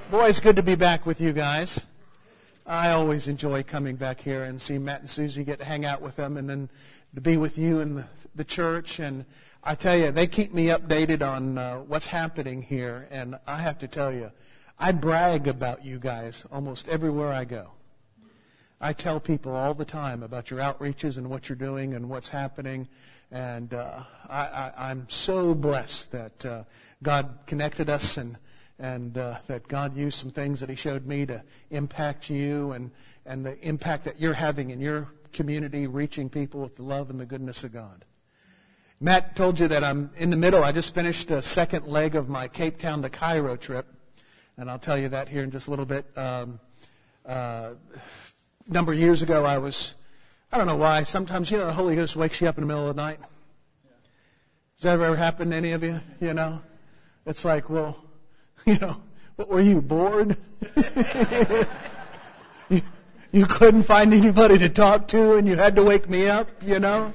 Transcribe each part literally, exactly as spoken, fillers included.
Boy, it's good to be back with you guys. I always enjoy coming back here and see Matt and Susie, get to hang out with them, and then to be with you in the, the church. And I tell you, they keep me updated on uh, what's happening here. And I have to tell you, I brag about you guys almost everywhere I go. I tell people all the time about your outreaches and what you're doing and what's happening. And uh, I, I, I'm so blessed that uh, God connected us and and uh, that God used some things that He showed me to impact you and, and the impact that you're having in your community, reaching people with the love and the goodness of God. Matt told you that I'm in the middle. I just finished the second leg of my Cape Town to Cairo trip, and I'll tell you that here in just a little bit. Um, uh, a number of years ago, I was, I don't know why, sometimes, you know, the Holy Ghost wakes you up in the middle of the night. Has that ever happened to any of you? You know, it's like, well, you know, what were you, bored? you, you couldn't find anybody to talk to and you had to wake me up, you know?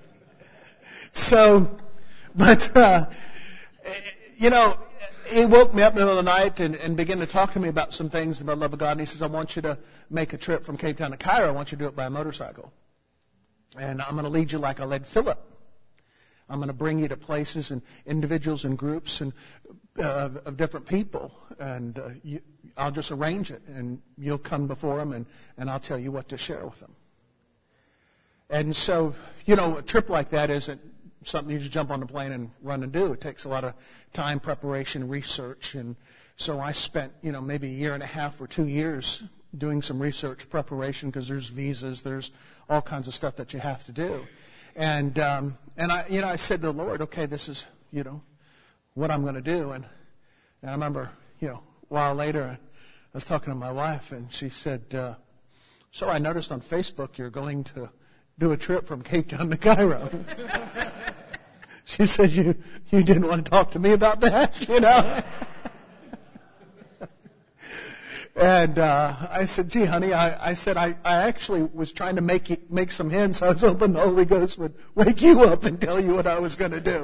So, but, uh, you know, he woke me up in the middle of the night and, and began to talk to me about some things about the love of God. And he says, I want you to make a trip from Cape Town to Cairo. I want you to do it by a motorcycle. And I'm going to lead you like I led Philip. I'm going to bring you to places and individuals and groups and uh, of different people, and uh, you, I'll just arrange it, and you'll come before them, and, and I'll tell you what to share with them. And so, you know, a trip like that isn't something you just jump on the plane and run and do. It takes a lot of time, preparation, research, and so I spent, you know, maybe a year and a half or two years doing some research preparation because there's visas, there's all kinds of stuff that you have to do. And, um, and I, you know, I said to the Lord, okay, this is, you know, what I'm going to do. And, and I remember, you know, a while later, I was talking to my wife, and she said, uh, so I noticed on Facebook you're going to do a trip from Cape Town to Cairo. She said, you, you didn't want to talk to me about that, you know? And uh, I said, gee, honey, I, I said, I, I actually was trying to make it, make some hints. I was hoping the Holy Ghost would wake you up and tell you what I was going to do.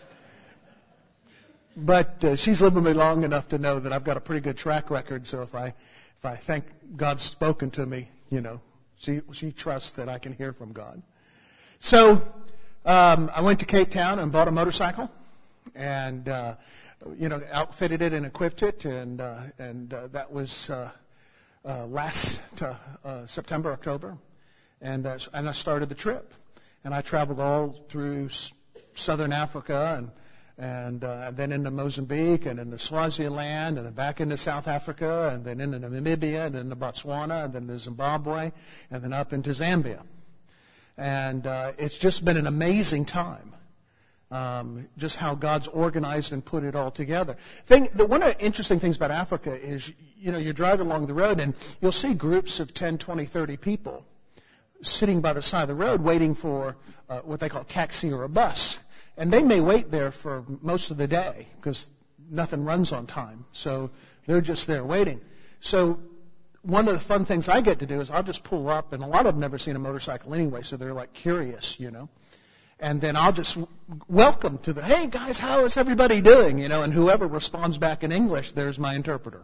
But uh, she's lived with me long enough to know that I've got a pretty good track record. So if I if I think God's spoken to me, you know, she, she trusts that I can hear from God. So um, I went to Cape Town and bought a motorcycle and uh you know, outfitted it and equipped it, and uh, and uh, that was uh, uh, last uh, uh, September, October, and uh, and I started the trip, and I traveled all through s- southern Africa, and and uh, then into Mozambique, and into Swaziland, and then back into South Africa, and then into Namibia, and then to Botswana, and then to Zimbabwe, and then up into Zambia, and uh, it's just been an amazing time. Um, just how God's organized and put it all together. Thing, the, one of the interesting things about Africa is, you know, you're driving along the road and you'll see groups of ten, twenty, thirty people sitting by the side of the road waiting for uh, what they call a taxi or a bus. And they may wait there for most of the day because nothing runs on time. So they're just there waiting. So one of the fun things I get to do is I'll just pull up, and a lot of them have never seen a motorcycle anyway, so they're like curious, you know. And then I'll just welcome to the, hey guys, how is everybody doing? You know, and whoever responds back in English, there's my interpreter.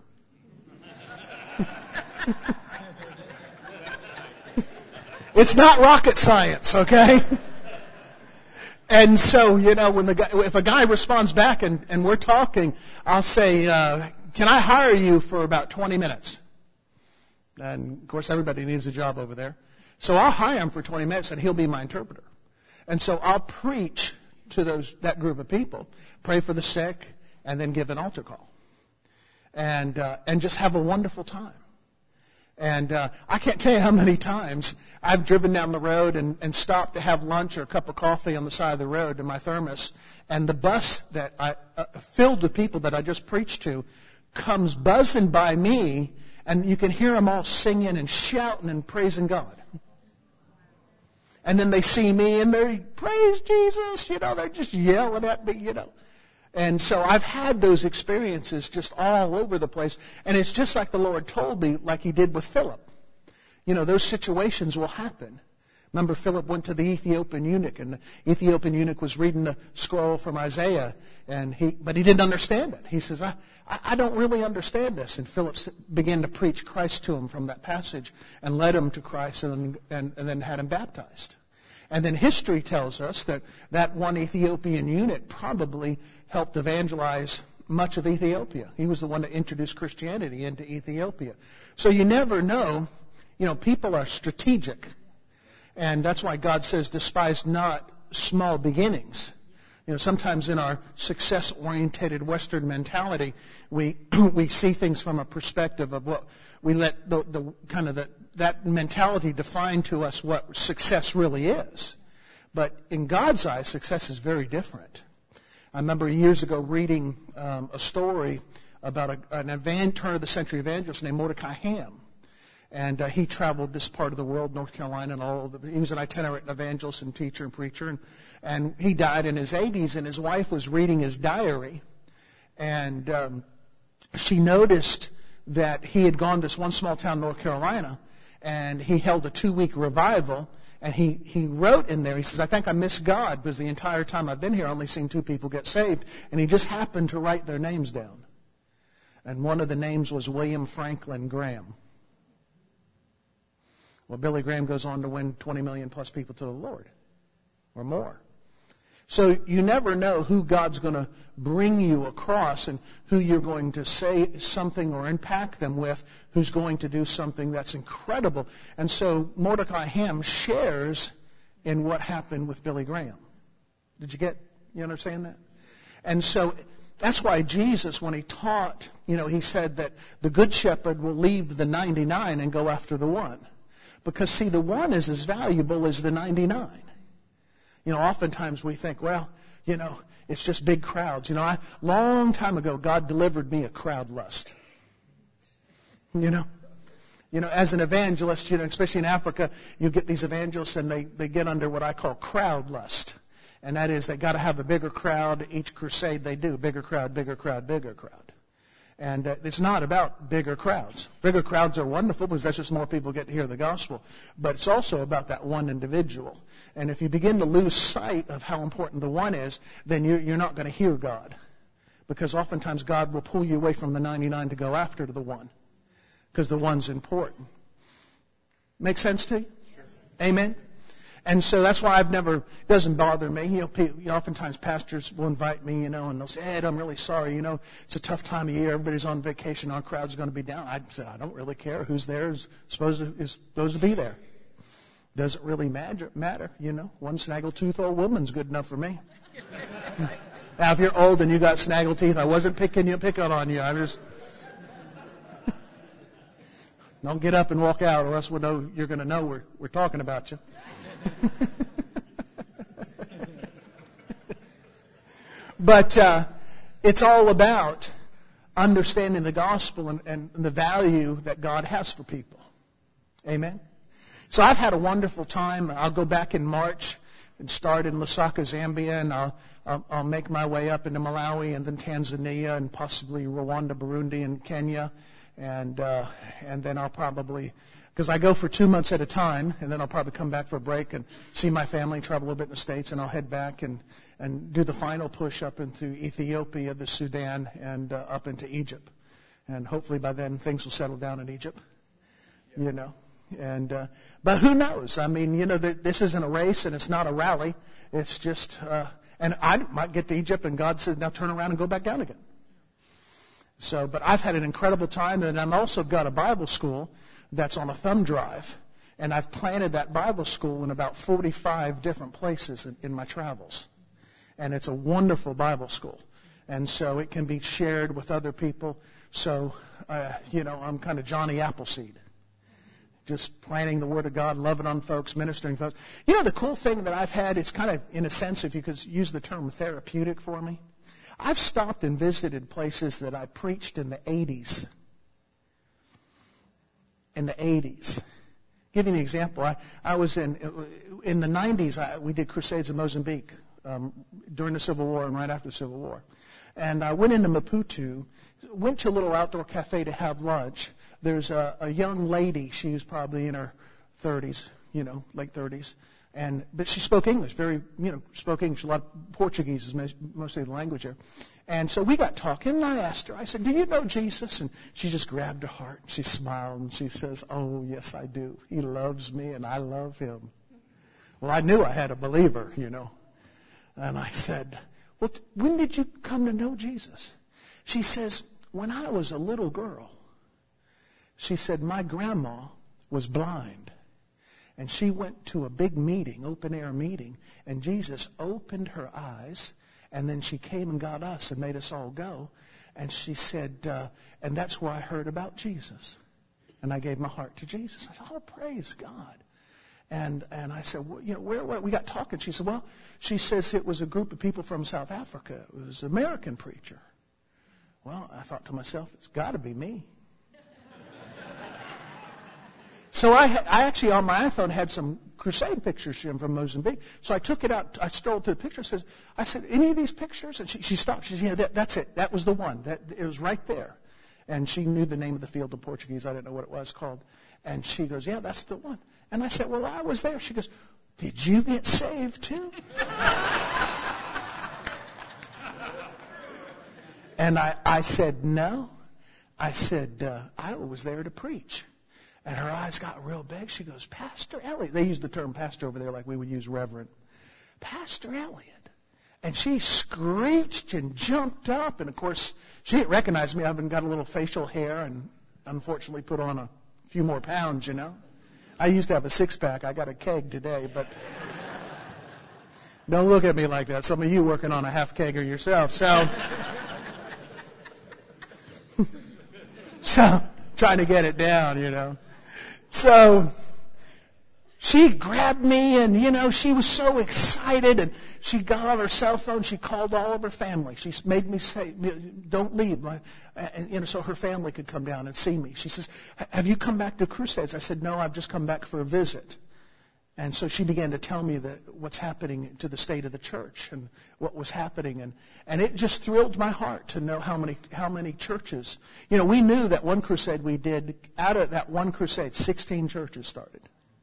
It's not rocket science, okay? And so, you know, when the guy, if a guy responds back and, and we're talking, I'll say, uh, can I hire you for about twenty minutes? And of course, everybody needs a job over there. So I'll hire him for twenty minutes and he'll be my interpreter. And so I'll preach to those that group of people, pray for the sick, and then give an altar call, and uh, and just have a wonderful time. And uh, I can't tell you how many times I've driven down the road and, and stopped to have lunch or a cup of coffee on the side of the road in my thermos, and the bus that I uh, filled with people that I just preached to comes buzzing by me, and you can hear them all singing and shouting and praising God. And then they see me and they praise Jesus, you know, they're just yelling at me, you know. And so I've had those experiences just all over the place. And it's just like the Lord told me, like He did with Philip. You know, those situations will happen. Remember, Philip went to the Ethiopian eunuch, and the Ethiopian eunuch was reading the scroll from Isaiah, and he, but he didn't understand it. He says, I, I don't really understand this. And Philip began to preach Christ to him from that passage and led him to Christ and, and, and then had him baptized. And then history tells us that that one Ethiopian eunuch probably helped evangelize much of Ethiopia. He was the one that introduced Christianity into Ethiopia. So you never know. You know, people are strategic. And that's why God says, despise not small beginnings. You know, sometimes in our success-oriented Western mentality, we we see things from a perspective of what we let the, the kind of the, that mentality define to us what success really is. But in God's eyes, success is very different. I remember years ago reading um, a story about a, an evan- turn-of-the-century evangelist named Mordecai Ham. And uh, he traveled this part of the world, North Carolina, and all of the, he was an itinerant evangelist and teacher and preacher. And, and he died in his eighties, and his wife was reading his diary. And um, she noticed that he had gone to this one small town, North Carolina, and he held a two-week revival. And he, he wrote in there, he says, I think I miss God because the entire time I've been here, I've only seen two people get saved. And he just happened to write their names down. And one of the names was William Franklin Graham. Well, Billy Graham goes on to win twenty million plus people to the Lord, or more. So you never know who God's going to bring you across and who you're going to say something or impact them with, who's going to do something that's incredible. And so Mordecai Ham shares in what happened with Billy Graham. Did you get, you understand that? And so that's why Jesus, when he taught, you know, he said that the good shepherd will leave the ninety-nine and go after the one. Because, see, the one is as valuable as the ninety-nine. You know, oftentimes we think, well, you know, it's just big crowds. You know, a long time ago, God delivered me a crowd lust. You know? You know, as an evangelist, you know, especially in Africa, you get these evangelists and they, they get under what I call crowd lust. And that is they got to have a bigger crowd each crusade they do. Bigger crowd, bigger crowd, bigger crowd. And uh, it's not about bigger crowds. Bigger crowds are wonderful because that's just more people get to hear the gospel. But it's also about that one individual. And if you begin to lose sight of how important the one is, then you're, you're not going to hear God. Because oftentimes God will pull you away from the ninety-nine to go after the one. Because the one's important. Make sense to you? Yes. Amen? And so that's why I've never, it doesn't bother me. You know, people, you know, oftentimes pastors will invite me, you know, and they'll say, Ed, I'm really sorry. You know, it's a tough time of year. Everybody's on vacation. Our crowd's going to be down. I said, I don't really care. Who's there is supposed to, is supposed to be there. Doesn't really matter, matter, you know. One snaggletooth old woman's good enough for me. Now, if you're old and you got snaggle teeth, I wasn't picking you, picking on you. I just... Don't get up and walk out, or else we'll know, you're going to know we're, we're talking about you. But uh, it's all about understanding the gospel and, and the value that God has for people. Amen? So I've had a wonderful time. I'll go back in March and start in Lusaka, Zambia, and I'll, I'll, I'll make my way up into Malawi and then Tanzania and possibly Rwanda, Burundi, and Kenya. And uh, and then I'll probably, because I go for two months at a time, and then I'll probably come back for a break and see my family, travel a little bit in the States, and I'll head back and, and do the final push up into Ethiopia, the Sudan, and uh, up into Egypt. And hopefully by then things will settle down in Egypt, you know. And uh, but who knows? I mean, you know, this isn't a race and it's not a rally. It's just, uh, and I might get to Egypt and God says, now turn around and go back down again. So, but I've had an incredible time, and I've also got a Bible school that's on a thumb drive, and I've planted that Bible school in about forty-five different places in, in my travels. And it's a wonderful Bible school. And so it can be shared with other people. So, uh, you know, I'm kind of Johnny Appleseed. Just planting the Word of God, loving on folks, ministering folks. You know, the cool thing that I've had, it's kind of, in a sense, if you could use the term therapeutic for me, I've stopped and visited places that I preached in the eighties. In the eighties. Give you an example. I, I was in, in the nineties, I, we did crusades in Mozambique um, during the Civil War and right after the Civil War. And I went into Maputo, went to a little outdoor cafe to have lunch. There's a, a young lady, she was probably in her thirties, you know, late thirties. And, but she spoke English, very, you know, spoke English. A lot of Portuguese is mostly the language there. And so we got talking, and I asked her, I said, do you know Jesus? And she just grabbed her heart, and she smiled, and she says, oh, yes, I do. He loves me, and I love him. Well, I knew I had a believer, you know. And I said, well, when did you come to know Jesus? She says, when I was a little girl. She said, my grandma was blind. And she went to a big meeting, open-air meeting, and Jesus opened her eyes, and then she came and got us and made us all go. And she said, uh, and that's where I heard about Jesus. And I gave my heart to Jesus. I said, oh, praise God. And and I said, well, you know, where, where? We got talking. She said, well, she says it was a group of people from South Africa. It was an American preacher. Well, I thought to myself, it's got to be me. So I, I actually, on my iPhone, had some crusade pictures from Mozambique. So I took it out. I strolled through the picture. Says, I said, any of these pictures? And she, she stopped. She said, yeah, that, that's it. That was the one. That it was right there. And she knew the name of the field in Portuguese. I didn't know what it was called. And she goes, yeah, that's the one. And I said, well, I was there. She goes, did you get saved too? And I, I said, no. I said, uh, I was there to preach. And her eyes got real big. She goes, Pastor Elliott. They use the term pastor over there like we would use reverend. Pastor Elliott. And she screeched and jumped up. And, of course, she didn't recognize me. I've been got a little facial hair and unfortunately put on a few more pounds, you know. I used to have a six-pack. I got a keg today, but don't look at me like that. Some of you working on a half kegger yourself. So, so trying to get it down, you know. So she grabbed me, and, you know, she was so excited, and she got on her cell phone. She called all of her family. She made me say, don't leave, and, you know, so her family could come down and see me. She says, have you come back to Crusades? I said, no, I've just come back for a visit. And so she began to tell me that what's happening to the state of the church and what was happening. And, and it just thrilled my heart to know how many how many churches. You know, we knew that one crusade we did, out of that one crusade, sixteen churches started.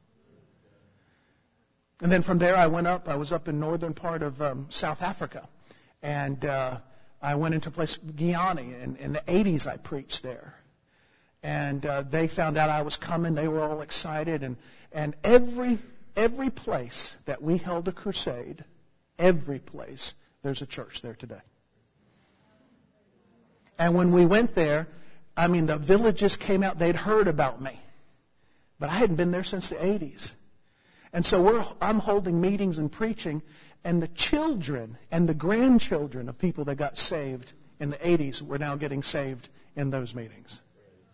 And then from there I went up. I was up in northern part of um, South Africa. And uh, I went into a place, Guyana. In, in the eighties I preached there. And uh, they found out I was coming. They were all excited. And, and every... Every place that we held a crusade, every place, there's a church there today. And when we went there, I mean, the villages came out. They'd heard about me. But I hadn't been there since the eighties. And so we're, I'm holding meetings and preaching, and the children and the grandchildren of people that got saved in the eighties were now getting saved in those meetings.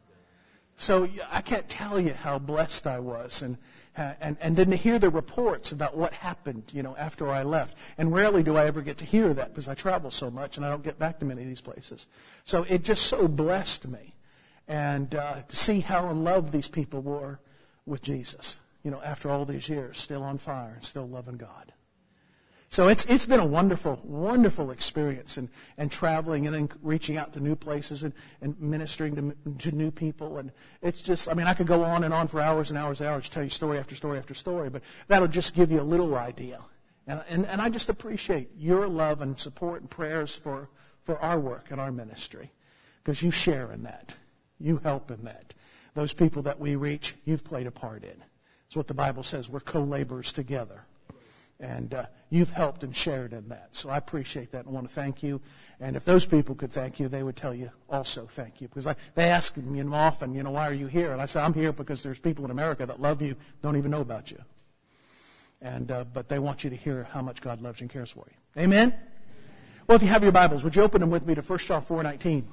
So I can't tell you how blessed I was, and uh, and and then to hear the reports about what happened, you know, after I left. And rarely do I ever get to hear that because I travel so much and I don't get back to many of these places. So it just so blessed me, and uh, to see how in love these people were with Jesus, you know, after all these years, still on fire and still loving God. So it's it's been a wonderful, wonderful experience, and, and traveling and then reaching out to new places and, and ministering to, to new people. And it's just, I mean, I could go on and on for hours and hours and hours to tell you story after story after story, but that'll just give you a little idea. And and, and I just appreciate your love and support and prayers for, for our work and our ministry, because you share in that. You help in that. Those people that we reach, you've played a part in. It's what the Bible says. We're co-laborers together. And uh, you've helped and shared in that. So I appreciate that and want to thank you. And if those people could thank you, they would tell you also thank you. Because I, they ask me often, you know, why are you here? And I say, I'm here because there's people in America that love you, don't even know about you. And uh, but they want you to hear how much God loves you and cares for you. Amen? Well, if you have your Bibles, would you open them with me to First John four nineteen?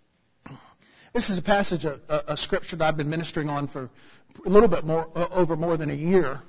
This is a passage, a, a, a scripture that I've been ministering on for a little bit more, uh, over more than a year.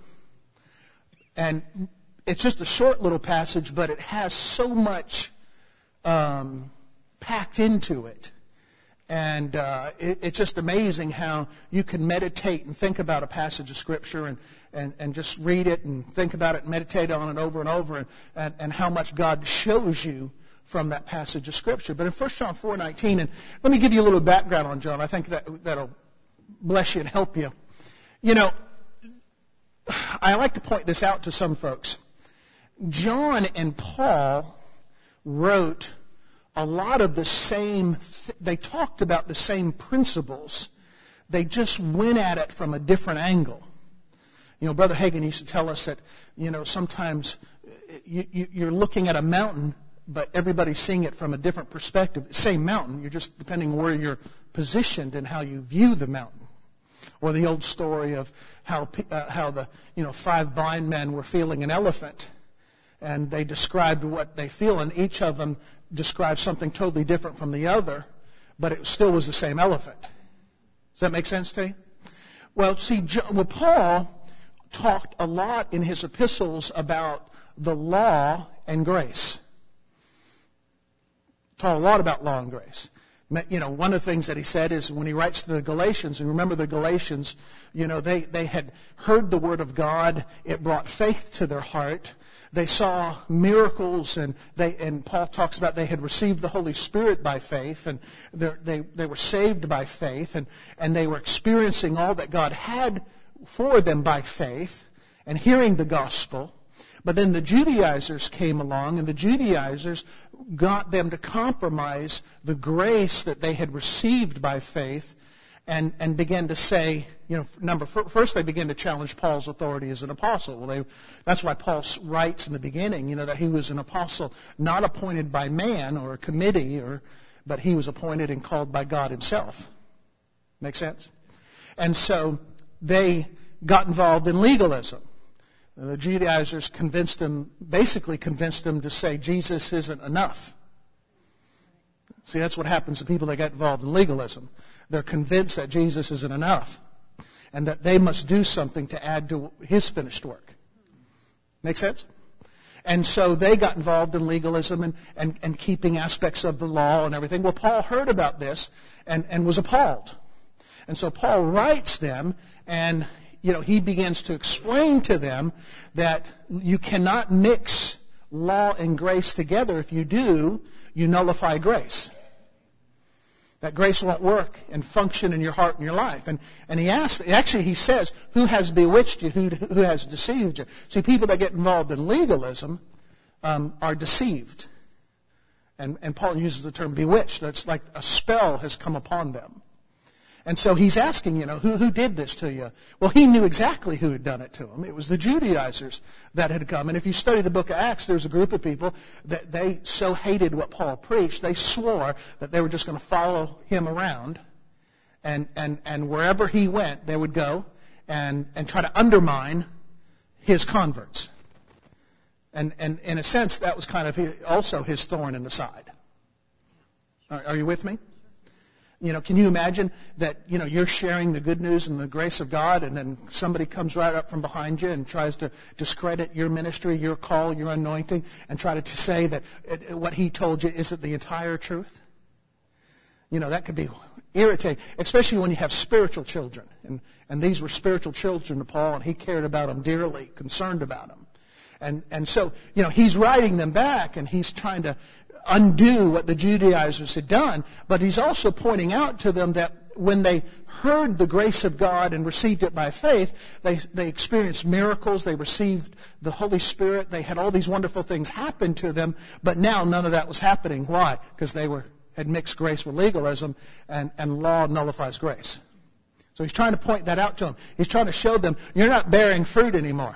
And it's just a short little passage, but it has so much um, packed into it. And uh, it, it's just amazing how you can meditate and think about a passage of Scripture and, and, and just read it and think about it and meditate on it over and over, and, and, and how much God shows you from that passage of Scripture. But in First John four nineteen, and let me give you a little background on John. I think that, that'll bless you and help you. You know, I like to point this out to some folks. John and Paul wrote a lot of the same, th- they talked about the same principles. They just went at it from a different angle. You know, Brother Hagin used to tell us that, you know, sometimes you, you, you're looking at a mountain, but everybody's seeing it from a different perspective. Same mountain, you're just depending where you're positioned and how you view the mountain. Or the old story of how uh, how the you know five blind men were feeling an elephant, and they described what they feel, and each of them described something totally different from the other, but it still was the same elephant. Does that make sense to you? Well, see, well, Paul talked a lot in his epistles about the law and grace. Talked a lot about law and grace. You know, one of the things that he said is when he writes to the Galatians, and remember the Galatians, you know, they, they had heard the word of God. It brought faith to their heart. They saw miracles, and they and Paul talks about they had received the Holy Spirit by faith, and they they were saved by faith, and, and they were experiencing all that God had for them by faith and hearing the gospel. But then the Judaizers came along, and the Judaizers got them to compromise the grace that they had received by faith, and, and began to say, you know, number first they began to challenge Paul's authority as an apostle. Well, they, that's why Paul writes in the beginning, you know, that he was an apostle not appointed by man or a committee, or but he was appointed and called by God himself. Make sense? And so they got involved in legalism. The Judaizers convinced him, basically convinced him to say Jesus isn't enough. See, that's what happens to people that get involved in legalism. They're convinced that Jesus isn't enough and that they must do something to add to his finished work. Make sense? And so they got involved in legalism and, and, and keeping aspects of the law and everything. Well, Paul heard about this and, and was appalled. And so Paul writes them, and you know, he begins to explain to them that you cannot mix law and grace together. If you do, you nullify grace. That grace won't work and function in your heart and your life. And and he asks, actually he says, who has bewitched you? Who, who has deceived you? See, people that get involved in legalism um, are deceived. And, and Paul uses the term bewitched. That's like a spell has come upon them. And so he's asking, you know, who, who did this to you? Well, he knew exactly who had done it to him. It was the Judaizers that had come. And if you study the book of Acts, there's a group of people that they so hated what Paul preached, they swore that they were just going to follow him around. And, and, and wherever he went, they would go and, and try to undermine his converts. And, and in a sense, that was kind of his, also his thorn in the side. Are, are you with me? You know, can you imagine that, you know, you're sharing the good news and the grace of God, and then somebody comes right up from behind you and tries to discredit your ministry, your call, your anointing, and try to, to say that it, what he told you isn't the entire truth? You know, that could be irritating, especially when you have spiritual children. And, and these were spiritual children to Paul, and he cared about them dearly, concerned about them. And, and so, you know, he's writing them back, and he's trying to undo what the Judaizers had done, but he's also pointing out to them that when they heard the grace of God and received it by faith, they, they experienced miracles, they received the Holy Spirit, they had all these wonderful things happen to them, but now none of that was happening. Why? Because they were had mixed grace with legalism, and, and law nullifies grace. So he's trying to point that out to them. He's trying to show them, you're not bearing fruit anymore.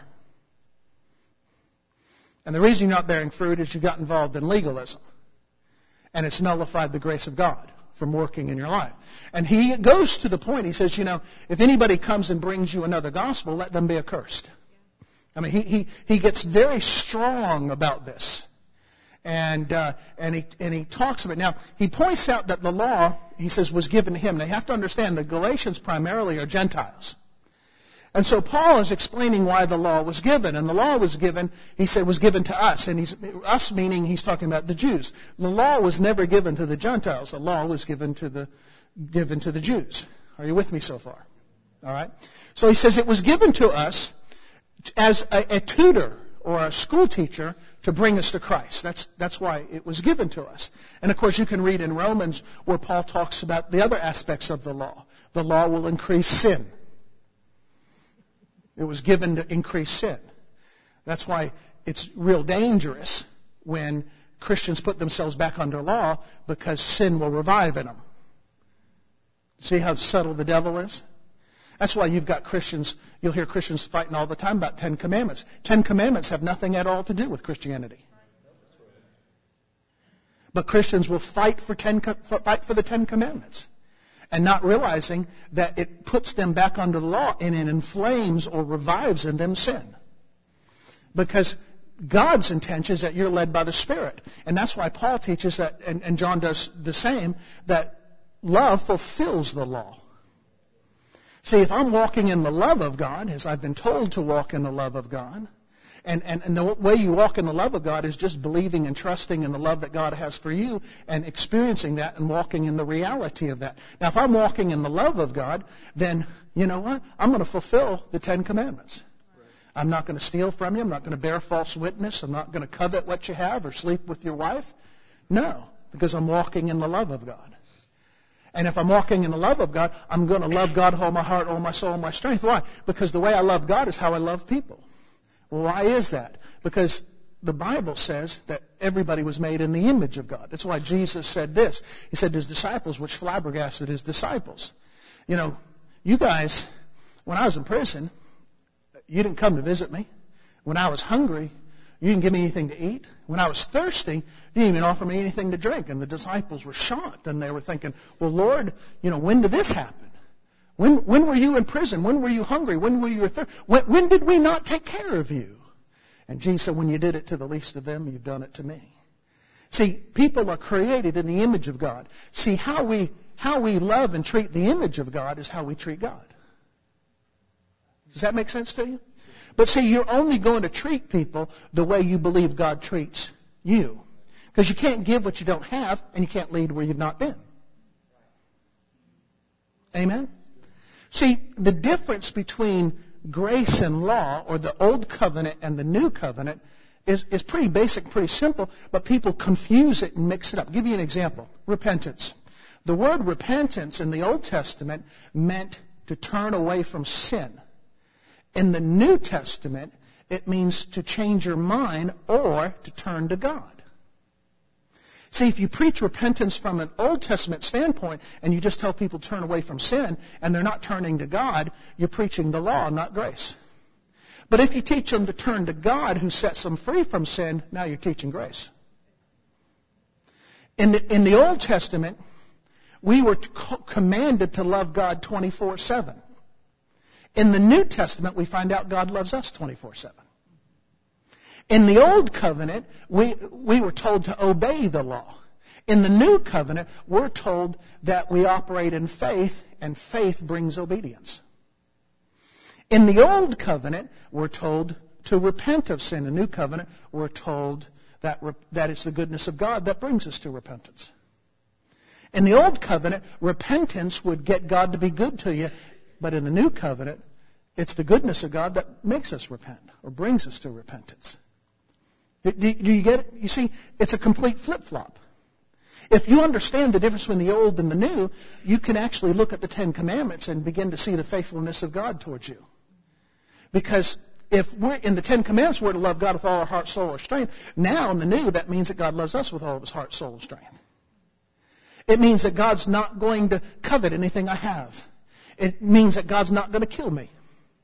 And the reason you're not bearing fruit is you got involved in legalism. And it's nullified the grace of God from working in your life. And he goes to the point, he says, you know, if anybody comes and brings you another gospel, let them be accursed. I mean, he he, he gets very strong about this. And uh, and he and he talks about it. Now, he points out that the law, he says, was given to him. Now, you have to understand, the Galatians primarily are Gentiles. And so Paul is explaining why the law was given. And the law was given, he said, was given to us. And he's us meaning he's talking about the Jews. The law was never given to the Gentiles. The law was given to the given to the Jews. Are you with me so far? All right. So he says it was given to us as a, a tutor or a school teacher to bring us to Christ. That's that's why it was given to us. And of course you can read in Romans where Paul talks about the other aspects of the law. The law will increase sin. It was given to increase sin. That's why it's real dangerous when Christians put themselves back under law, because sin will revive in them. See how subtle the devil is? That's why you've got Christians, you'll hear Christians fighting all the time about Ten Commandments. Ten Commandments have nothing at all to do with Christianity. But Christians will fight for, ten, fight for the Ten Commandments, and not realizing that it puts them back under the law and it inflames or revives in them sin. Because God's intention is that you're led by the Spirit. And that's why Paul teaches that, and, and John does the same, that love fulfills the law. See, if I'm walking in the love of God, as I've been told to walk in the love of God, and, and, and the way you walk in the love of God is just believing and trusting in the love that God has for you and experiencing that and walking in the reality of that. Now, if I'm walking in the love of God, then, you know what? I'm going to fulfill the Ten Commandments. I'm not going to steal from you. I'm not going to bear false witness. I'm not going to covet what you have or sleep with your wife. No, because I'm walking in the love of God. And if I'm walking in the love of God, I'm going to love God with all my heart, all my soul, all my strength. Why? Because the way I love God is how I love people. Well, why is that? Because the Bible says that everybody was made in the image of God. That's why Jesus said this. He said to his disciples, which flabbergasted his disciples. You know, you guys, when I was in prison, you didn't come to visit me. When I was hungry, you didn't give me anything to eat. When I was thirsty, you didn't even offer me anything to drink. And the disciples were shocked, and they were thinking, well, Lord, you know, when did this happen? When when were you in prison? When were you hungry? When were you thirsty? When, when did we not take care of you? And Jesus said, when you did it to the least of them, you've done it to me. See, people are created in the image of God. See, how we how we love and treat the image of God is how we treat God. Does that make sense to you? But see, you're only going to treat people the way you believe God treats you. Because you can't give what you don't have, and you can't lead where you've not been. Amen? See, the difference between grace and law, or the old covenant and the new covenant, is, is pretty basic, pretty simple, but people confuse it and mix it up. I'll give you an example. Repentance. The word repentance in the Old Testament meant to turn away from sin. In the New Testament, it means to change your mind or to turn to God. See, if you preach repentance from an Old Testament standpoint and you just tell people to turn away from sin and they're not turning to God, you're preaching the law, not grace. But if you teach them to turn to God who sets them free from sin, now you're teaching grace. In the, in the Old Testament, we were commanded to love God twenty-four seven. In the New Testament, we find out God loves us twenty-four seven. In the Old Covenant, we, we were told to obey the law. In the New Covenant, we're told that we operate in faith, and faith brings obedience. In the Old Covenant, we're told to repent of sin. In the New Covenant, we're told that, that it's the goodness of God that brings us to repentance. In the Old Covenant, repentance would get God to be good to you. But in the New Covenant, it's the goodness of God that makes us repent or brings us to repentance. Do, do you get it? You see, it's a complete flip-flop. If you understand the difference between the old and the new, you can actually look at the Ten Commandments and begin to see the faithfulness of God towards you. Because if we're in the Ten Commandments, we're to love God with all our heart, soul, or strength. Now in the new, that means that God loves us with all of his heart, soul, and strength. It means that God's not going to covet anything I have. It means that God's not going to kill me.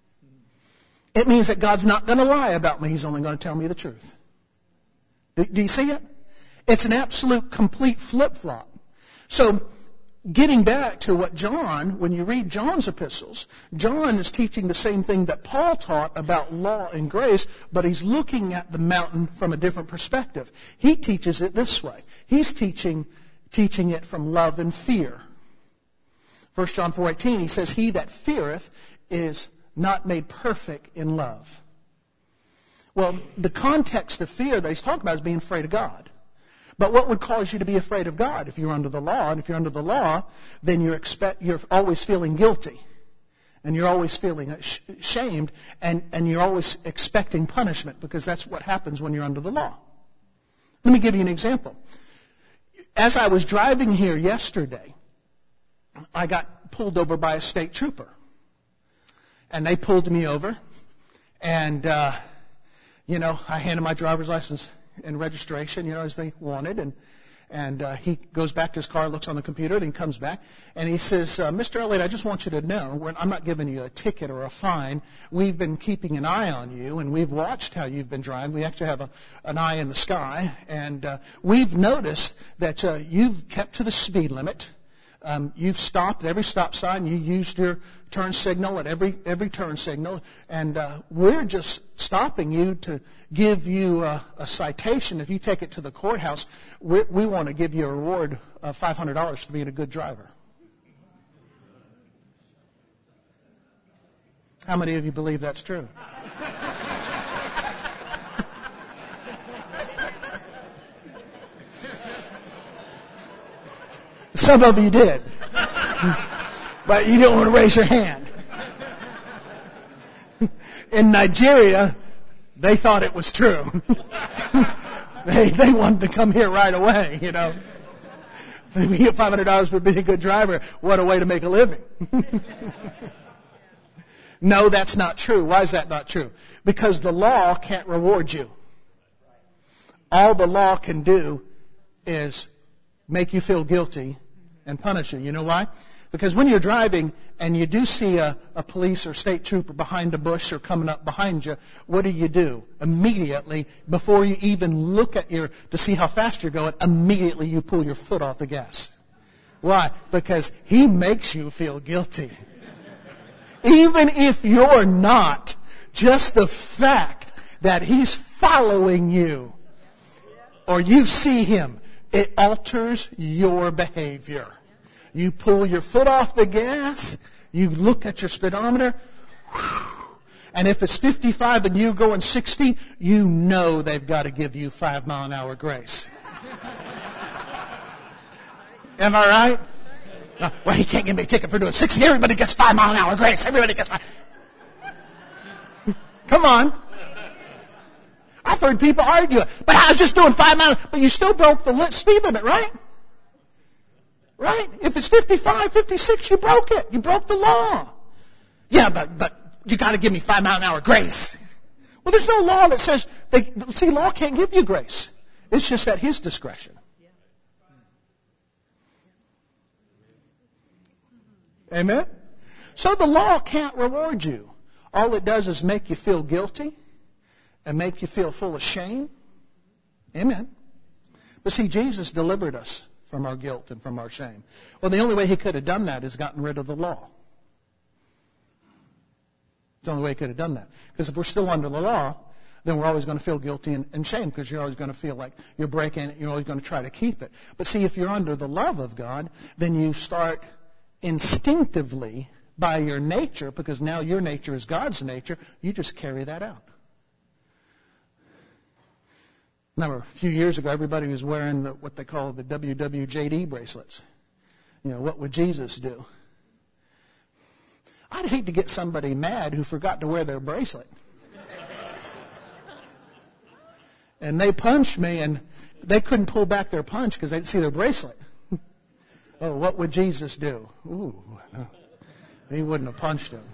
It means that God's not going to lie about me. He's only going to tell me the truth. Do, do you see it? It's an absolute complete flip-flop. So, getting back to what John, when you read John's epistles, John is teaching the same thing that Paul taught about law and grace, but he's looking at the mountain from a different perspective. He teaches it this way. He's teaching, teaching it from love and fear. First John four eighteen, he says, he that feareth is not made perfect in love. Well, the context of fear that he's talking about is being afraid of God. But what would cause you to be afraid of God? If you're under the law, and if you're under the law, then you're expect, you're always feeling guilty. And you're always feeling ashamed, and, and you're always expecting punishment, because that's what happens when you're under the law. Let me give you an example. As I was driving here yesterday, I got pulled over by a state trooper. And they pulled me over, And, uh, you know, I handed my driver's license and registration, you know, as they wanted. And And uh, he goes back to his car, looks on the computer, and he comes back. And he says, uh, Mister Elliott, I just want you to know, we're, I'm not giving you a ticket or a fine. We've been keeping an eye on you, and we've watched how you've been driving. We actually have a, an eye in the sky. And uh, we've noticed that uh, you've kept to the speed limit. Um, you've stopped at every stop sign. You used your turn signal at every every turn signal. And uh, we're just stopping you to give you a, a citation. If you take it to the courthouse, we, we want to give you a reward of five hundred dollars for being a good driver. How many of you believe that's true? Some of you did. But you didn't want to raise your hand. In Nigeria, they thought it was true. they they wanted to come here right away, you know. If you get five hundred dollars for being a good driver, what a way to make a living. No, that's not true. Why is that not true? Because the law can't reward you. All the law can do is make you feel guilty and punish you. You know why? Because when you're driving and you do see a, a police or state trooper behind a bush or coming up behind you, what do you do? Immediately, before you even look at your, to see how fast you're going, immediately you pull your foot off the gas. Why? Because he makes you feel guilty. Even if you're not, just the fact that he's following you or you see him, it alters your behavior. You pull your foot off the gas, you look at your speedometer, and if it's fifty-five and you're going sixty, you know they've got to give you five mile an hour grace. Am I right? No, well, he can't give me a ticket for doing sixty. Everybody gets five mile an hour grace. Everybody gets five. Come on. I've heard people argue, but I was just doing five miles, but you still broke the speed limit, right? Right? If it's fifty-five, fifty-six, you broke it. You broke the law. Yeah, but but you got to give me five mile an hour grace. Well, there's no law that says, they, see, law can't give you grace. It's just at his discretion. Amen? So the law can't reward you. All it does is make you feel guilty and make you feel full of shame. Amen. But see, Jesus delivered us from our guilt and from our shame. Well, the only way he could have done that is gotten rid of the law. The only way he could have done that. Because if we're still under the law, then we're always going to feel guilty and, and shame because you're always going to feel like you're breaking it. You're always going to try to keep it. But see, if you're under the love of God, then you start instinctively by your nature, because now your nature is God's nature, you just carry that out. Remember, a few years ago, everybody was wearing the, what they call the W W J D bracelets. You know, what would Jesus do? I'd hate to get somebody mad who forgot to wear their bracelet. And they punched me, and they couldn't pull back their punch because they didn't see their bracelet. Oh, what would Jesus do? Ooh, no. He wouldn't have punched him.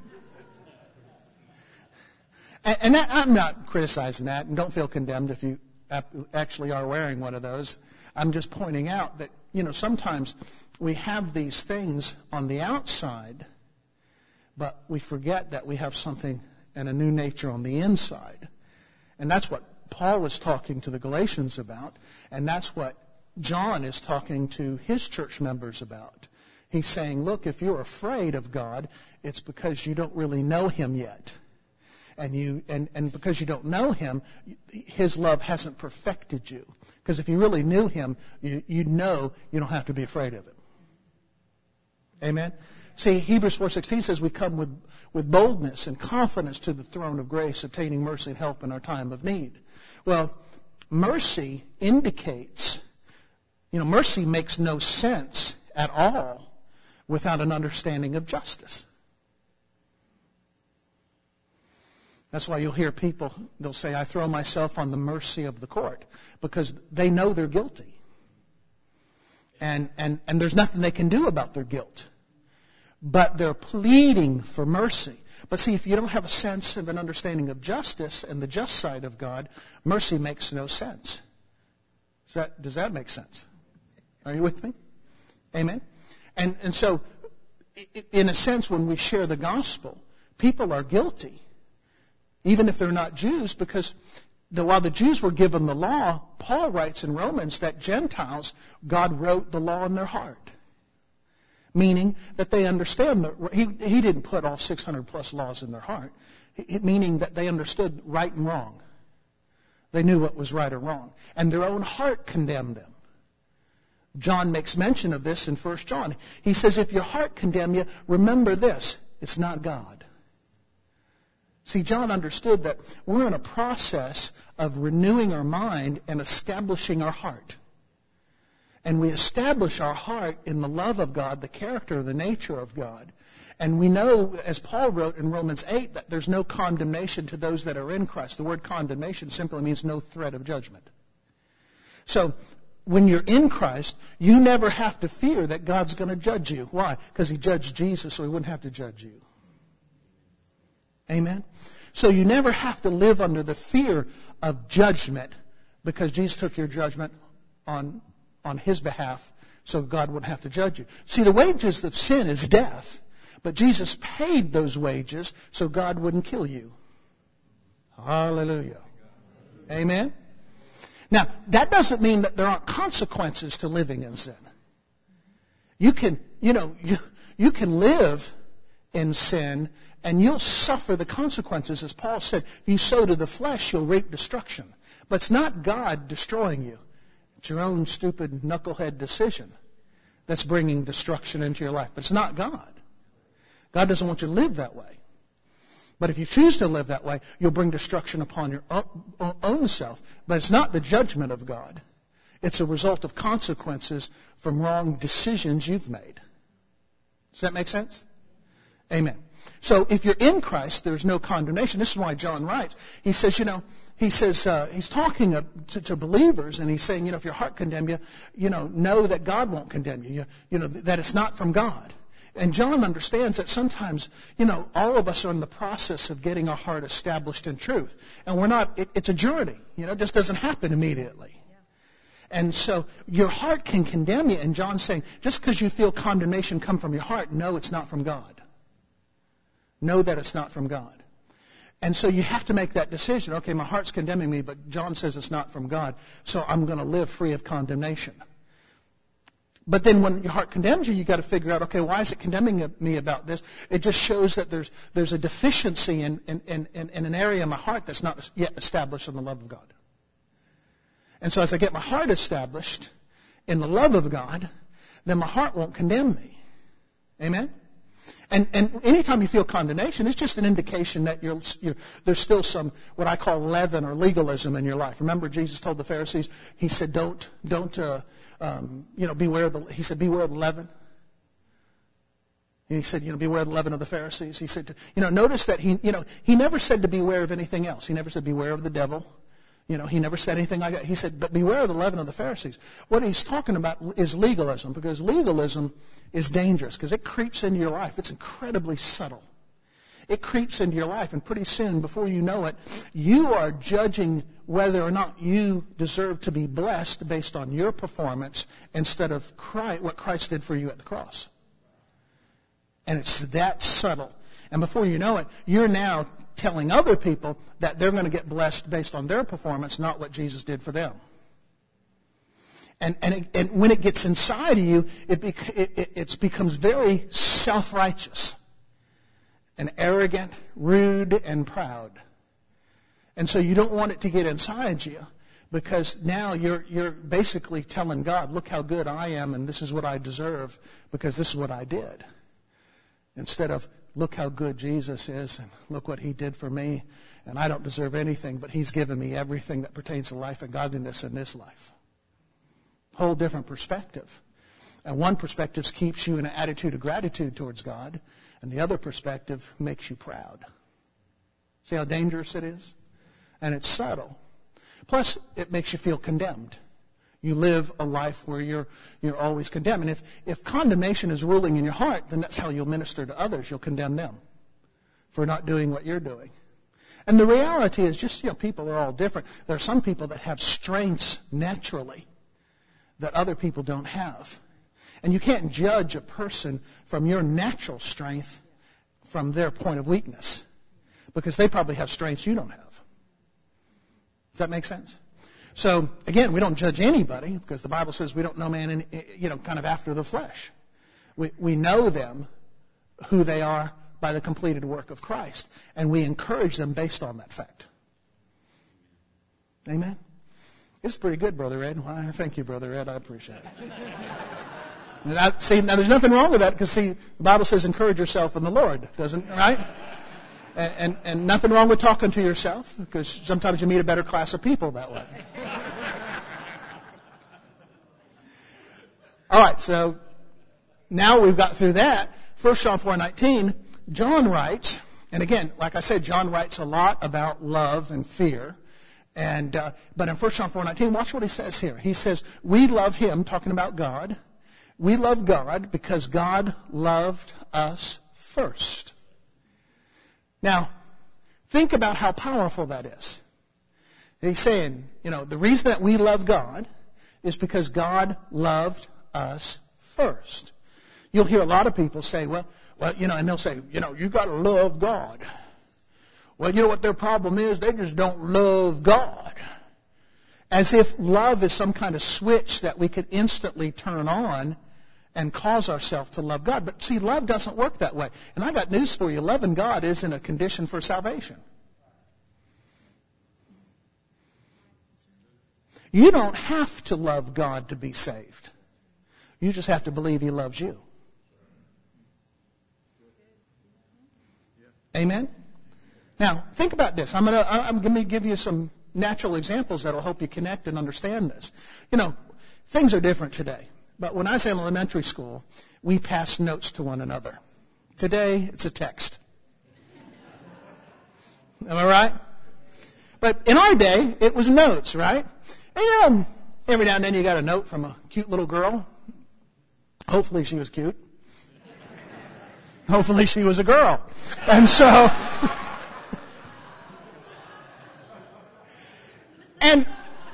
and and that, I'm not criticizing that, and don't feel condemned if you actually are wearing one of those. I'm just pointing out that, you know, sometimes we have these things on the outside, but we forget that we have something and a new nature on the inside. And that's what Paul is talking to the Galatians about, and that's what John is talking to his church members about. He's saying, look, if you're afraid of God, it's because you don't really know him yet. And you and, and because you don't know him, his love hasn't perfected you. Because if you really knew him, you, you'd know you don't have to be afraid of him. Amen? See, Hebrews four sixteen says we come with, with boldness and confidence to the throne of grace, obtaining mercy and help in our time of need. Well, mercy indicates, you know, mercy makes no sense at all without an understanding of justice. That's why you'll hear people, they'll say, I throw myself on the mercy of the court, because they know they're guilty. And, and, and there's nothing they can do about their guilt. But they're pleading for mercy. But see, if you don't have a sense of an understanding of justice and the just side of God, mercy makes no sense. Does that, does that make sense? Are you with me? Amen? And, and so, in a sense, when we share the gospel, people are guilty, even if they're not Jews, because the, while the Jews were given the law, Paul writes in Romans that Gentiles, God wrote the law in their heart. Meaning that they understand that he, he didn't put all six hundred plus laws in their heart, meaning that they understood right and wrong. They knew what was right or wrong. And their own heart condemned them. John makes mention of this in First John. He says, if your heart condemn you, remember this, it's not God. See, John understood that we're in a process of renewing our mind and establishing our heart. And we establish our heart in the love of God, the character, the nature of God. And we know, as Paul wrote in Romans eight, that there's no condemnation to those that are in Christ. The word condemnation simply means no threat of judgment. So, when you're in Christ, you never have to fear that God's going to judge you. Why? Because he judged Jesus, so he wouldn't have to judge you. Amen? So you never have to live under the fear of judgment because Jesus took your judgment on, on his behalf, so God wouldn't have to judge you. See, the wages of sin is death, but Jesus paid those wages so God wouldn't kill you. Hallelujah. Amen? Now, that doesn't mean that there aren't consequences to living in sin. You can, you know, you, you can live in sin and you'll suffer the consequences. As Paul said, if you sow to the flesh, you'll reap destruction. But it's not God destroying you. It's your own stupid knucklehead decision that's bringing destruction into your life. But it's not God. God doesn't want you to live that way. But if you choose to live that way, you'll bring destruction upon your own self. But it's not the judgment of God. It's a result of consequences from wrong decisions you've made. Does that make sense? Amen. So if you're in Christ, there's no condemnation. This is why John writes. He says, you know, he says, uh, he's talking to, to believers, and he's saying, you know, if your heart condemn you, you know, know that God won't condemn you. You, you know, that it's not from God. And John understands that sometimes, you know, all of us are in the process of getting our heart established in truth. And we're not, it, it's a journey. You know, it just doesn't happen immediately. Yeah. And so your heart can condemn you. And John's saying, just because you feel condemnation come from your heart, no, it's not from God. Know that it's not from God. And so you have to make that decision. Okay, my heart's condemning me, but John says it's not from God. So I'm going to live free of condemnation. But then when your heart condemns you, you've got to figure out, okay, why is it condemning me about this? It just shows that there's there's a deficiency in, in, in, in an area of my heart that's not yet established in the love of God. And so as I get my heart established in the love of God, then my heart won't condemn me. Amen? And and anytime you feel condemnation, it's just an indication that you're, you're, there's still some, what I call leaven or legalism in your life. Remember Jesus told the Pharisees, he said, don't, don't, uh, Um, you know, beware of the, he said, beware of the leaven. And he said, you know, beware of the leaven of the Pharisees. He said, to, you know, notice that he, you know, he never said to beware of anything else. He never said beware of the devil. You know, he never said anything like that. He said, but beware of the leaven of the Pharisees. What he's talking about is legalism, because legalism is dangerous, because it creeps into your life. It's incredibly subtle. It creeps into your life, and pretty soon, before you know it, you are judging whether or not you deserve to be blessed based on your performance instead of Christ, what Christ did for you at the cross. And it's that subtle. And before you know it, you're now telling other people that they're going to get blessed based on their performance, not what Jesus did for them. And and, it, and when it gets inside of you, it, bec- it, it it's becomes very self-righteous and arrogant, rude, and proud. And so you don't want it to get inside you, because now you're you're basically telling God, look how good I am, and this is what I deserve because this is what I did. Instead of, look how good Jesus is, and look what he did for me, and I don't deserve anything, but he's given me everything that pertains to life and godliness in this life. Whole different perspective. And one perspective keeps you in an attitude of gratitude towards God, and the other perspective makes you proud. See how dangerous it is? And it's subtle. Plus, it makes you feel condemned. You live a life where you're you're always condemned. And if, if condemnation is ruling in your heart, then that's how you'll minister to others. You'll condemn them for not doing what you're doing. And the reality is just, you know, people are all different. There are some people that have strengths naturally that other people don't have. And you can't judge a person from your natural strength from their point of weakness, because they probably have strengths you don't have. Does that make sense? So, again, we don't judge anybody, because the Bible says we don't know man, in, you know, kind of after the flesh. We, we know them, who they are, by the completed work of Christ. And we encourage them based on that fact. Amen? It's pretty good, Brother Ed. Well, thank you, Brother Ed. I appreciate it. Now, see, now there's nothing wrong with that, because, see, the Bible says encourage yourself in the Lord, doesn't it, right? And, and, and nothing wrong with talking to yourself, because sometimes you meet a better class of people that way. All right, so now we've got through that. First John four nineteen, John writes, and again, like I said, John writes a lot about love and fear. And uh, but in First John four nineteen, watch what he says here. He says, we love him, talking about God. We love God because God loved us first. Now, think about how powerful that is. He's saying, you know, the reason that we love God is because God loved us first. You'll hear a lot of people say, well, well, you know, and they'll say, you know, you got to love God. Well, you know what their problem is? They just don't love God. As if love is some kind of switch that we could instantly turn on and cause ourselves to love God. But see, love doesn't work that way. And I got news for you. Loving God isn't a condition for salvation. You don't have to love God to be saved. You just have to believe He loves you. Amen? Now, think about this. I'm going to I'm going to give you some natural examples that will help you connect and understand this. You know, things are different today. But when I was in elementary school, we passed notes to one another. Today, it's a text. Am I right? But in our day, it was notes, right? And you know, every now and then you got a note from a cute little girl. Hopefully she was cute. Hopefully she was a girl. And so... and...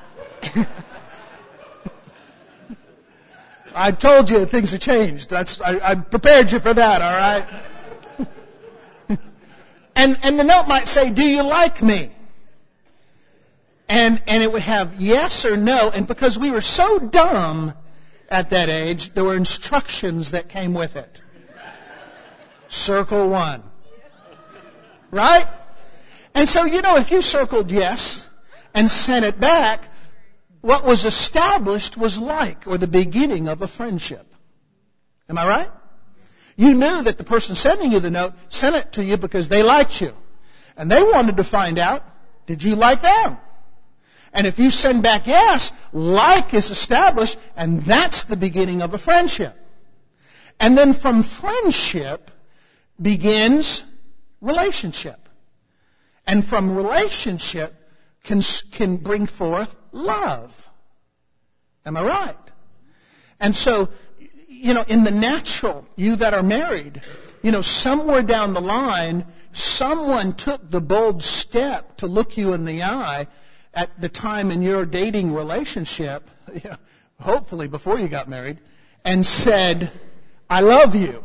I told you things have changed. That's I, I prepared you for that, all right? and and the note might say, do you like me? And and it would have yes or no. And because we were so dumb at that age, there were instructions that came with it. Circle one. Right? And so, you know, if you circled yes and sent it back, what was established was like, or the beginning of a friendship. Am I right? You knew that the person sending you the note sent it to you because they liked you. And they wanted to find out, did you like them? And if you send back yes, like is established, and that's the beginning of a friendship. And then from friendship begins relationship. And from relationship can, can bring forth love. Am I right? And so, you know, in the natural, you that are married, you know, somewhere down the line, someone took the bold step to look you in the eye at the time in your dating relationship, you know, hopefully before you got married, and said, I love you.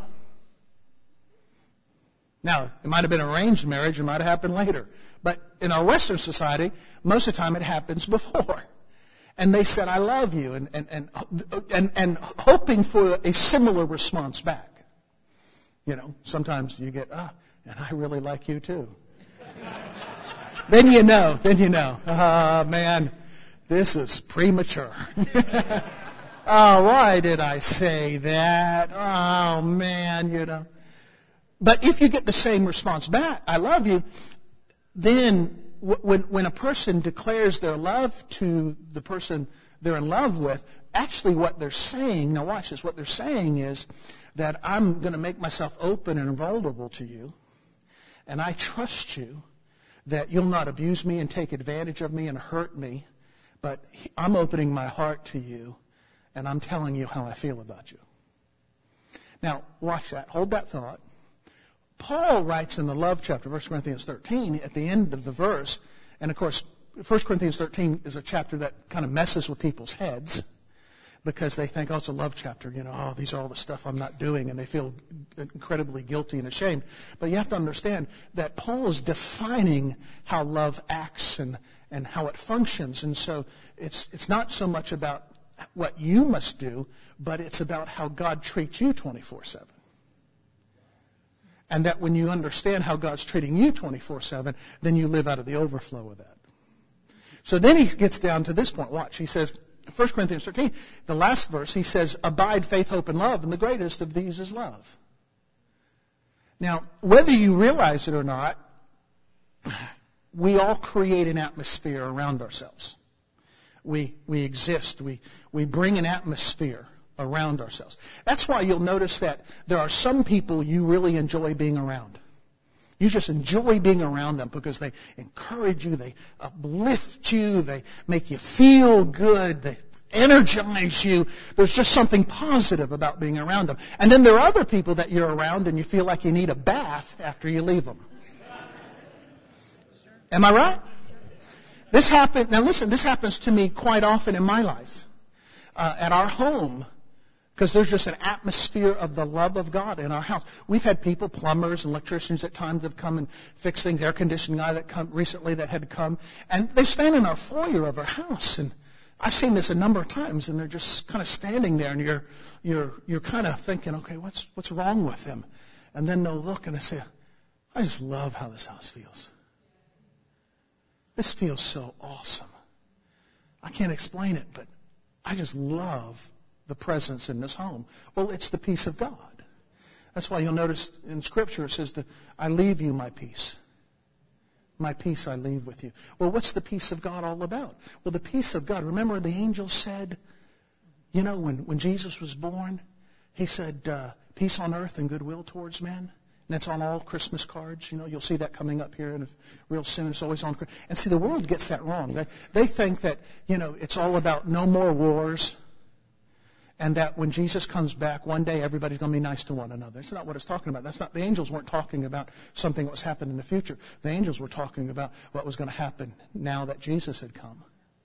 Now, it might have been arranged marriage, it might have happened later. But in our Western society, most of the time it happens before. And they said, I love you, and, and, and, and, and hoping for a similar response back. You know, sometimes you get, ah, and I really like you too. Then you know, then you know, ah, oh, man, this is premature. Oh, why did I say that? Oh, man, you know. But if you get the same response back, I love you, then when, when a person declares their love to the person they're in love with, actually what they're saying, now watch this, what they're saying is that I'm going to make myself open and vulnerable to you, and I trust you that you'll not abuse me and take advantage of me and hurt me, but I'm opening my heart to you, and I'm telling you how I feel about you. Now, watch that. Hold that thought. Paul writes in the love chapter, First Corinthians thirteen, at the end of the verse, and of course, First Corinthians thirteen is a chapter that kind of messes with people's heads because they think, oh, it's a love chapter. You know, oh, these are all the stuff I'm not doing, and they feel incredibly guilty and ashamed. But you have to understand that Paul is defining how love acts and, and how it functions. And so it's it's not so much about what you must do, but it's about how God treats you twenty-four seven. And that when you understand how God's treating you twenty-four seven, then you live out of the overflow of that. So then he gets down to this point. Watch. He says, First Corinthians thirteen, the last verse, he says, abide, faith, hope, and love, and the greatest of these is love. Now, whether you realize it or not, we all create an atmosphere around ourselves. We we exist. We, we bring an atmosphere around ourselves. That's why you'll notice that there are some people you really enjoy being around. You just enjoy being around them because they encourage you, they uplift you, they make you feel good, they energize you. There's just something positive about being around them. And then there are other people that you're around and you feel like you need a bath after you leave them. Am I right? This happen, now listen, this happens to me quite often in my life. Uh, at our home, because there's just an atmosphere of the love of God in our house. We've had people, plumbers and electricians at times have come and fixed things, air conditioning guy that come recently that had to come. And they stand in our foyer of our house. And I've seen this a number of times, and they're just kind of standing there, and you're you're you're kind of thinking, okay, what's what's wrong with them? And then they'll look and they say, I just love how this house feels. This feels so awesome. I can't explain it, but I just love the presence in this home. Well, it's the peace of God. That's why you'll notice in Scripture it says that I leave you my peace. My peace I leave with you. Well, what's the peace of God all about? Well, the peace of God, remember the angel said, you know, when, when Jesus was born, he said, uh, peace on earth and goodwill towards men. And that's on all Christmas cards. You know, you'll see that coming up here in a, real soon. It's always on. And see, the world gets that wrong. They, they think that, you know, it's all about no more wars. And that when Jesus comes back, one day everybody's going to be nice to one another. That's not what it's talking about. That's not, the angels weren't talking about something that was happening in the future. The angels were talking about what was going to happen now that Jesus had come.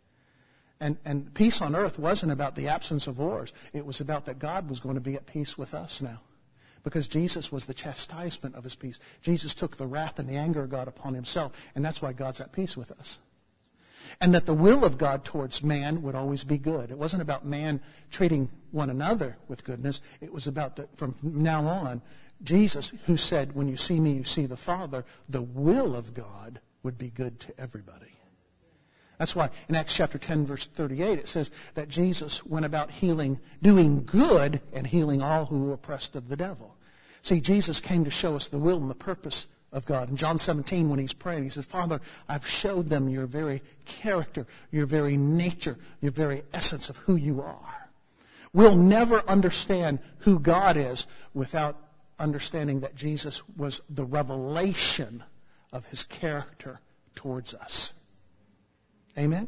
And, and peace on earth wasn't about the absence of wars. It was about that God was going to be at peace with us now. Because Jesus was the chastisement of his peace. Jesus took the wrath and the anger of God upon himself. And that's why God's at peace with us. And that the will of God towards man would always be good. It wasn't about man treating one another with goodness. It was about that from now on, Jesus, who said, when you see me, you see the Father, the will of God would be good to everybody. That's why in Acts chapter ten, verse thirty-eight, it says that Jesus went about healing, doing good and healing all who were oppressed of the devil. See, Jesus came to show us the will and the purpose of God. In John seventeen, when he's praying, he says, Father, I've showed them your very character, your very nature, your very essence of who you are. We'll never understand who God is without understanding that Jesus was the revelation of his character towards us. Amen?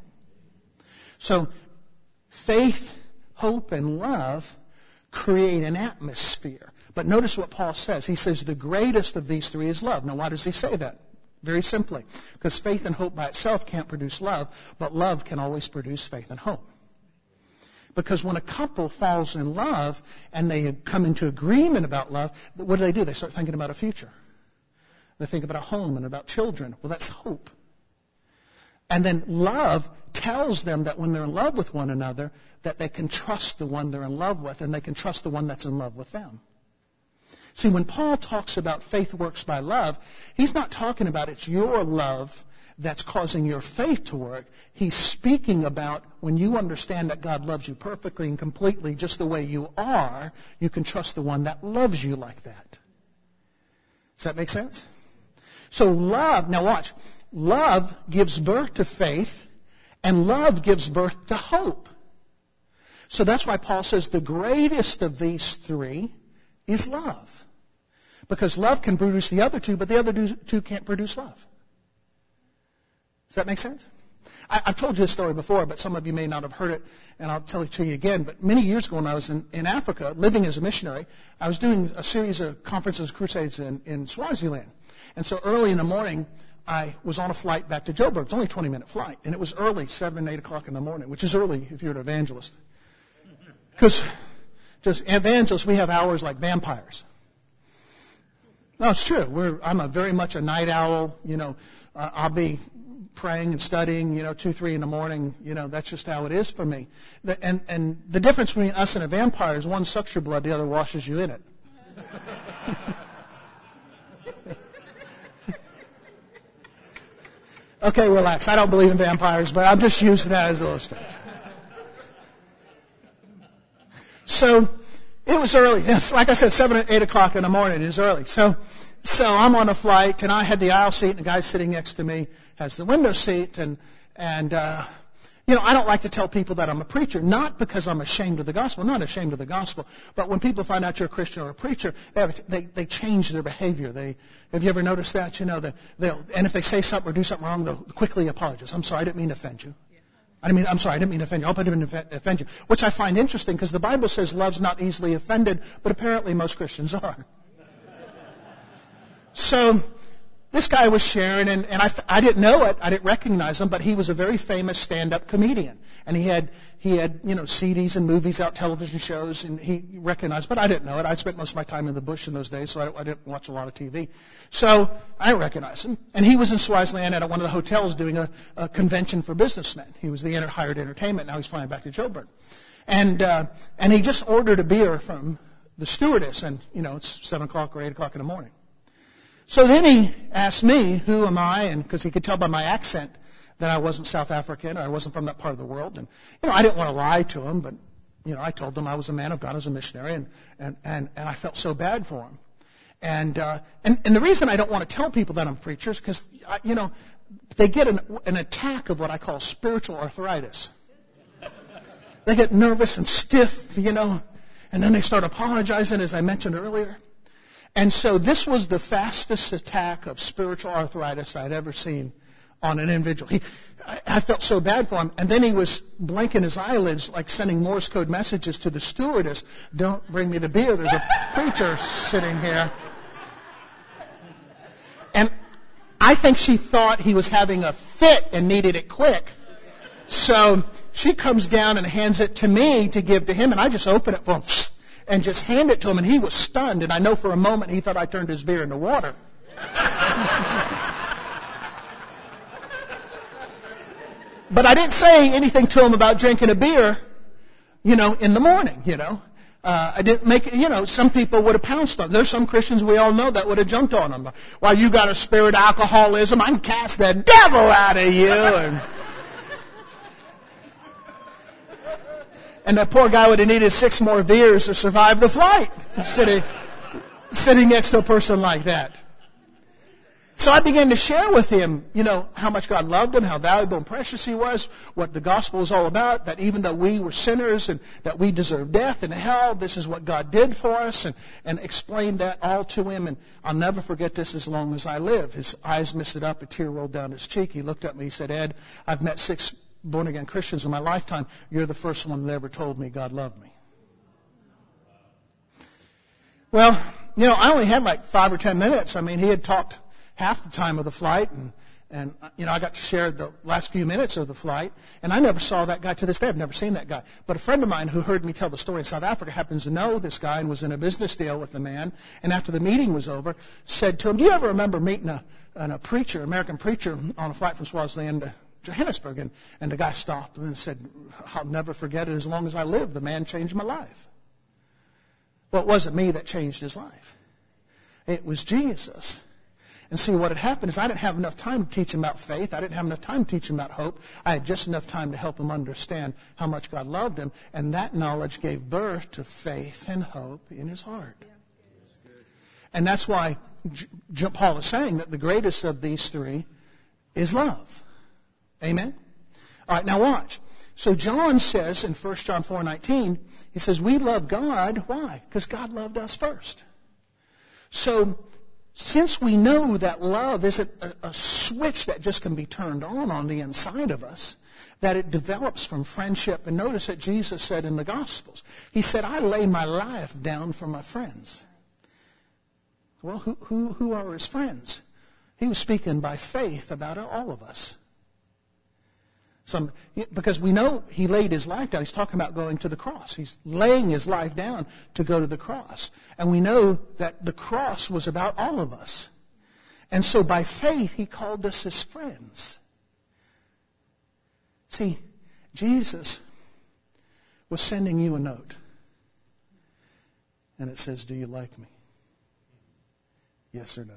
So, faith, hope, and love create an atmosphere. But notice what Paul says. He says the greatest of these three is love. Now, why does he say that? Very simply. Because faith and hope by itself can't produce love, but love can always produce faith and hope. Because when a couple falls in love and they come into agreement about love, what do they do? They start thinking about a future. They think about a home and about children. Well, that's hope. And then love tells them that when they're in love with one another, that they can trust the one they're in love with, and they can trust the one that's in love with them. See, when Paul talks about faith works by love, he's not talking about it's your love that's causing your faith to work. He's speaking about when you understand that God loves you perfectly and completely just the way you are, you can trust the one that loves you like that. Does that make sense? So love, now watch, love gives birth to faith, and love gives birth to hope. So that's why Paul says the greatest of these three is love. Because love can produce the other two, but the other two can't produce love. Does that make sense? I, I've told you this story before, but some of you may not have heard it, and I'll tell it to you again. But many years ago when I was in, in Africa, living as a missionary, I was doing a series of conferences, crusades in, in Swaziland. And so early in the morning, I was on a flight back to Joburg. It's only a twenty-minute flight, and it was early, seven, eight o'clock in the morning, which is early if you're an evangelist. Because just evangelists, we have hours like vampires. No, it's true. We're, I'm a very much a night owl. You know, uh, I'll be praying and studying, you know, two, three in the morning. You know, that's just how it is for me. The, and, and the difference between us and a vampire is one sucks your blood, the other washes you in it. Okay, relax. I don't believe in vampires, but I'm just using that as an illustration. So it was early. Yes, like I said, seven or eight o'clock in the morning. It was early. So, so I'm on a flight, and I had the aisle seat, and the guy sitting next to me has the window seat. And and uh, you know, I don't like to tell people that I'm a preacher, not because I'm ashamed of the gospel. I'm not ashamed of the gospel, but when people find out you're a Christian or a preacher, they have, they, they change their behavior. They have you ever noticed that? You know, they, they'll and if they say something or do something wrong, they'll quickly apologize. I'm sorry, I didn't mean to offend you. I mean, I'm sorry, I didn't mean to offend you. I hope I didn't offend you. Which I find interesting because the Bible says love's not easily offended, but apparently most Christians are. So this guy was sharing, and, and I, I didn't know it. I didn't recognize him, but he was a very famous stand-up comedian. And he had, he had, you know, C Ds and movies out, television shows, and he recognized, but I didn't know it. I spent most of my time in the bush in those days, so I, I didn't watch a lot of T V. So I didn't recognize him. And he was in Swaziland at one of the hotels doing a, a convention for businessmen. He was the inter- hired entertainment. Now he's flying back to Joburg. And, uh, and he just ordered a beer from the stewardess, and, you know, it's seven o'clock or eight o'clock in the morning. So then he asked me, who am I? And because he could tell by my accent that I wasn't South African or I wasn't from that part of the world. And, you know, I didn't want to lie to him, but, you know, I told him I was a man of God as a missionary, and, and, and, and I felt so bad for him. And, uh, and, and the reason I don't want to tell people that I'm preachers, because, you know, they get an, an attack of what I call spiritual arthritis. They get nervous and stiff, you know, and then they start apologizing, as I mentioned earlier. And so this was the fastest attack of spiritual arthritis I'd ever seen on an individual. He, I, I felt so bad for him. And then he was blinking his eyelids, like sending Morse code messages to the stewardess. Don't bring me the beer. There's a preacher sitting here. And I think she thought he was having a fit and needed it quick. So she comes down and hands it to me to give to him, and I just open it for him and just hand it to him, and he was stunned, and I know for a moment he thought I turned his beer into water. But I didn't say anything to him about drinking a beer, you know, in the morning, you know. Uh, I didn't make it, you know, some people would have pounced on. There's some Christians we all know that would have jumped on him. Well, you got a spirit of alcoholism, I can cast the devil out of you. And, and that poor guy would have needed six more beers to survive the flight, sitting, sitting next to a person like that. So I began to share with him, you know, how much God loved him, how valuable and precious he was, what the gospel is all about, that even though we were sinners and that we deserved death and hell, this is what God did for us, and, and explained that all to him. And I'll never forget this as long as I live. His eyes misted up, a tear rolled down his cheek. He looked at me, he said, Ed, I've met six born-again Christians in my lifetime. You're the first one that ever told me God loved me. Well, you know, I only had like five or ten minutes. I mean, he had talked half the time of the flight, and, and you know, I got to share the last few minutes of the flight, and I never saw that guy to this day. I've never seen that guy. But a friend of mine who heard me tell the story in South Africa happens to know this guy and was in a business deal with the man, and after the meeting was over, said to him, do you ever remember meeting a, a preacher, American preacher, on a flight from Swaziland to Johannesburg? And, and the guy stopped and said, I'll never forget it as long as I live. The man changed my life. Well, it wasn't me that changed his life. It was Jesus. And see, what had happened is I didn't have enough time to teach him about faith. I didn't have enough time to teach him about hope. I had just enough time to help him understand how much God loved him. And that knowledge gave birth to faith and hope in his heart. And that's why J- Paul is saying that the greatest of these three is love. Amen? All right, now watch. So John says in First John four nineteen, he says, we love God. Why? Because God loved us first. So since we know that love isn't a, a switch that just can be turned on on the inside of us, that it develops from friendship. And notice that Jesus said in the Gospels, he said, I lay my life down for my friends. Well, who, who, who are his friends? He was speaking by faith about all of us. Some, because we know he laid his life down. He's talking about going to the cross. He's laying his life down to go to the cross. And we know that the cross was about all of us. And so by faith, he called us his friends. See, Jesus was sending you a note. And it says, do you like me? Yes or no?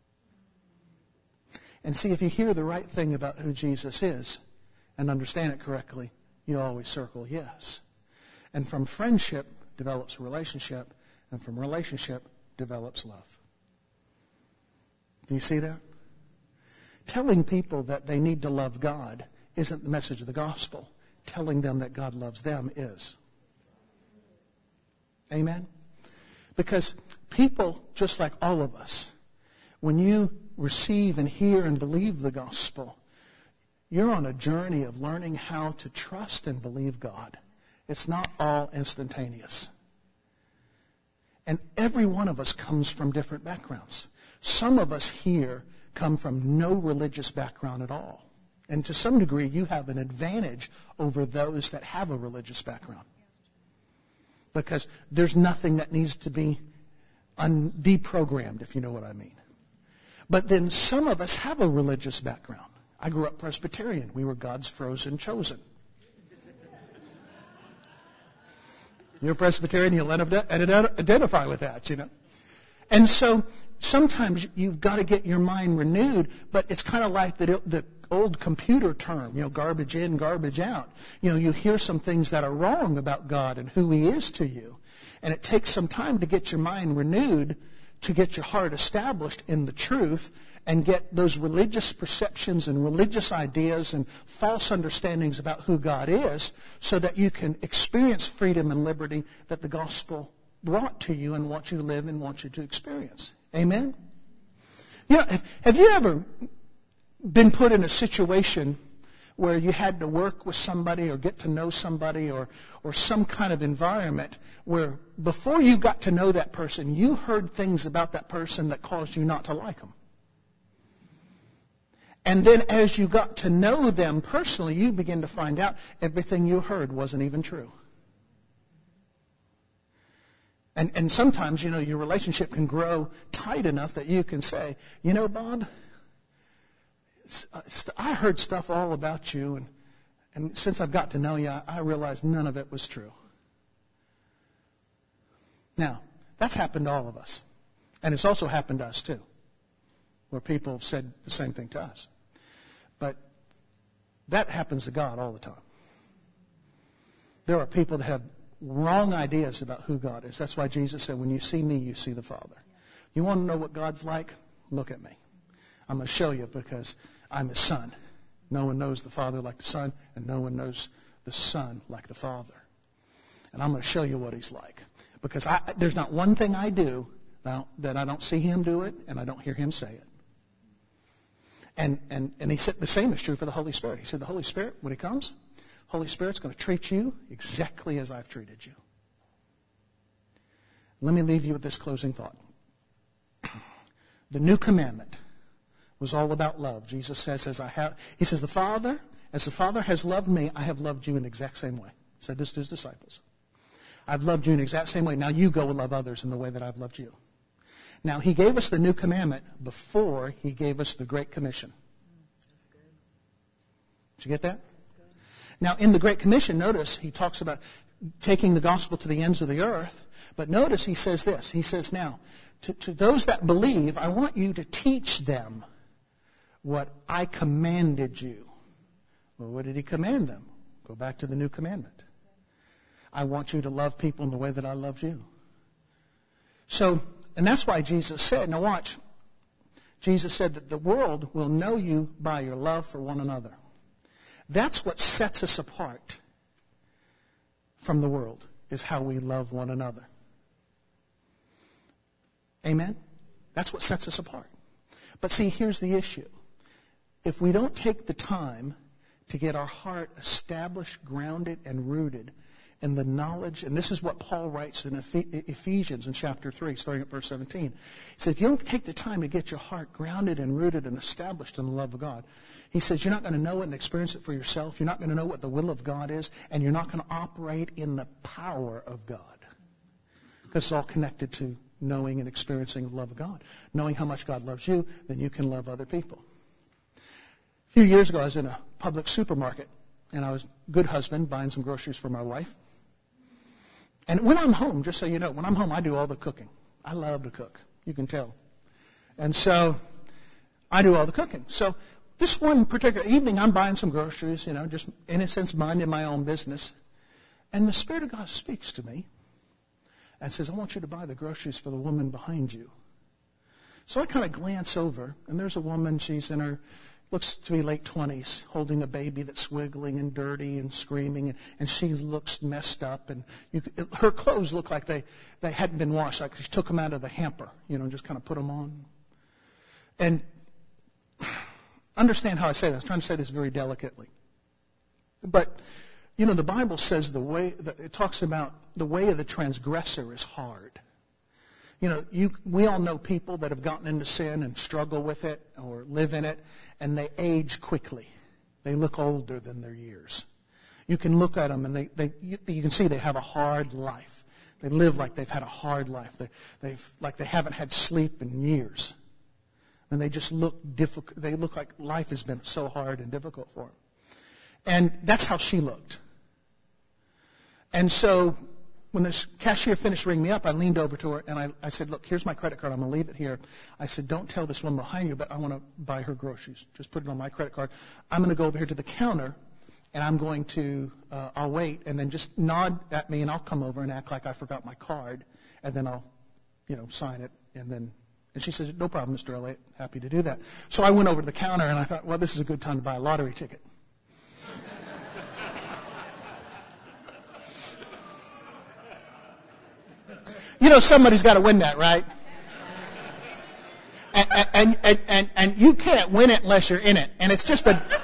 And see, if you hear the right thing about who Jesus is and understand it correctly, you always circle yes. And from friendship develops relationship, and from relationship develops love. Do you see that? Telling people that they need to love God isn't the message of the gospel. Telling them that God loves them is. Amen? Because people, just like all of us, when you receive and hear and believe the gospel, you're on a journey of learning how to trust and believe God. It's not all instantaneous. And every one of us comes from different backgrounds. Some of us here come from no religious background at all. And to some degree, you have an advantage over those that have a religious background. Because there's nothing that needs to be un- deprogrammed, if you know what I mean. But then some of us have a religious background. I grew up Presbyterian. We were God's frozen chosen. You're a Presbyterian, you'll identify with that, you know. And so sometimes you've got to get your mind renewed, but it's kind of like the, the old computer term, you know, garbage in, garbage out. You know, you hear some things that are wrong about God and who he is to you. And it takes some time to get your mind renewed, to get your heart established in the truth, and get those religious perceptions and religious ideas and false understandings about who God is, so that you can experience freedom and liberty that the gospel brought to you and wants you to live and wants you to experience. Amen? You know, have, have you ever been put in a situation where you had to work with somebody or get to know somebody, or, or some kind of environment where before you got to know that person, you heard things about that person that caused you not to like them? And then as you got to know them personally, you begin to find out everything you heard wasn't even true. And, and sometimes, you know, your relationship can grow tight enough that you can say, you know, Bob, I heard stuff all about you, and, and since I've got to know you, I, I realized none of it was true. Now, that's happened to all of us. And it's also happened to us too, where people have said the same thing to us. But that happens to God all the time. There are people that have wrong ideas about who God is. That's why Jesus said, when you see me, you see the Father. You want to know what God's like? Look at me. I'm going to show you, because I'm his son. No one knows the Father like the Son, and no one knows the Son like the Father. And I'm going to show you what he's like. Because I, there's not one thing I do now that I don't see him do it, and I don't hear him say it. And, and, and he said the same is true for the Holy Spirit. He said the Holy Spirit, when he comes, Holy Spirit's going to treat you exactly as I've treated you. Let me leave you with this closing thought. The new commandment was all about love. Jesus says, as I have, he says, the Father, as the Father has loved me, I have loved you in the exact same way. He said this to his disciples. I've loved you in the exact same way. Now you go and love others in the way that I've loved you. Now, he gave us the new commandment before he gave us the Great Commission. That's good. Did you get that? Now, in the Great Commission, notice he talks about taking the gospel to the ends of the earth. But notice he says this. He says, now, to, to those that believe, I want you to teach them what I commanded you. Well, what did he command them? Go back to the new commandment. I want you to love people in the way that I loved you. So, and that's why Jesus said, now watch, Jesus said that the world will know you by your love for one another. That's what sets us apart from the world, is how we love one another. Amen? That's what sets us apart. But see, here's the issue. if we don't take the time to get our heart established, grounded, and rooted in the knowledge, and this is what Paul writes in Ephesians in chapter three, starting at verse seventeen. He said, if you don't take the time to get your heart grounded and rooted and established in the love of God, he says you're not going to know it and experience it for yourself. You're not going to know what the will of God is, and you're not going to operate in the power of God. Because it's all connected to knowing and experiencing the love of God. Knowing how much God loves you, then you can love other people. A few years ago, I was in a public supermarket, and I was a good husband buying some groceries for my wife. And when I'm home, just so you know, when I'm home, I do all the cooking. I love to cook. You can tell. And so I do all the cooking. So this one particular evening, I'm buying some groceries, you know, just in a sense minding my own business. And the Spirit of God speaks to me and says, I want you to buy the groceries for the woman behind you. So I kind of glance over, and there's a woman, she's in her, looks to be late twenties, holding a baby that's wiggling and dirty and screaming, and, and she looks messed up, and you, her clothes look like they, they hadn't been washed, like she took them out of the hamper, you know, just kind of put them on. And understand how I say this. I'm trying to say this very delicately. But, you know, the Bible says the way, the, it talks about the way of the transgressor is hard. You know, you, we all know people that have gotten into sin and struggle with it or live in it, and they age quickly. They look older than their years. You can look at them, and they, they you, you can see they have a hard life. They live like they've had a hard life. They, they've like they haven't had sleep in years, and they just look difficult. They look like life has been so hard and difficult for them. And that's how she looked. And so when the cashier finished ringing me up, I leaned over to her and I, I said, look, here's my credit card. I'm going to leave it here. I said, don't tell this woman behind you, but I want to buy her groceries. Just put it on my credit card. I'm going to go over here to the counter and I'm going to, uh, I'll wait and then just nod at me and I'll come over and act like I forgot my card and then I'll, you know, sign it. And then, and she said, no problem, Mister Elliott. Happy to do that. So I went over to the counter and I thought, well, this is a good time to buy a lottery ticket. You know somebody's got to win that, right? And, and, and, and, and you can't win it unless you're in it. And it's just a,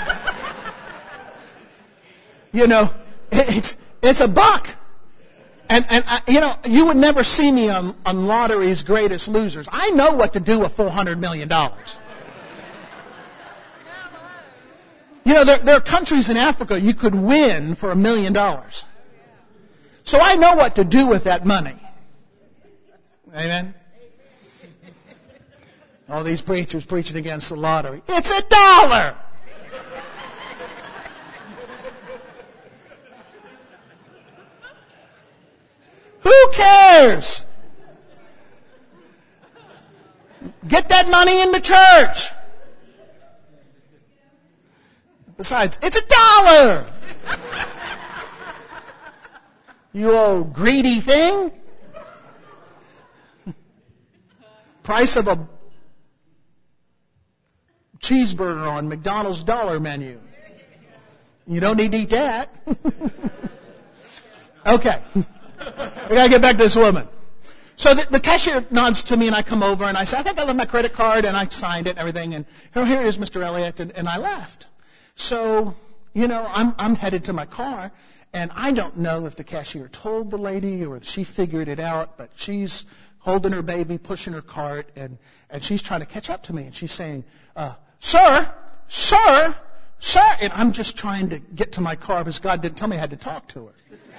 you know, it's it's a buck. And, and I, you know, you would never see me on, on Lottery's Greatest Losers. I know what to do with four hundred million dollars. You know, there, there are countries in Africa you could win for a million dollars. So I know what to do with that money. Amen? All these preachers preaching against the lottery. It's a dollar! Who cares? Get that money in the church. Besides, it's a dollar! You old greedy thing. Price of a cheeseburger on McDonald's dollar menu. You don't need to eat that. Okay. We gotta get back to this woman. So the, the cashier nods to me and I come over and I say, I think I left my credit card, and I signed it and everything, and oh, here it is, Mister Elliott, and, and I left. So, you know, I'm, I'm headed to my car, and I don't know if the cashier told the lady or if she figured it out, but she's holding her baby, pushing her cart, and, and she's trying to catch up to me. And she's saying, uh, sir, sir, sir. And I'm just trying to get to my car because God didn't tell me I had to talk to her.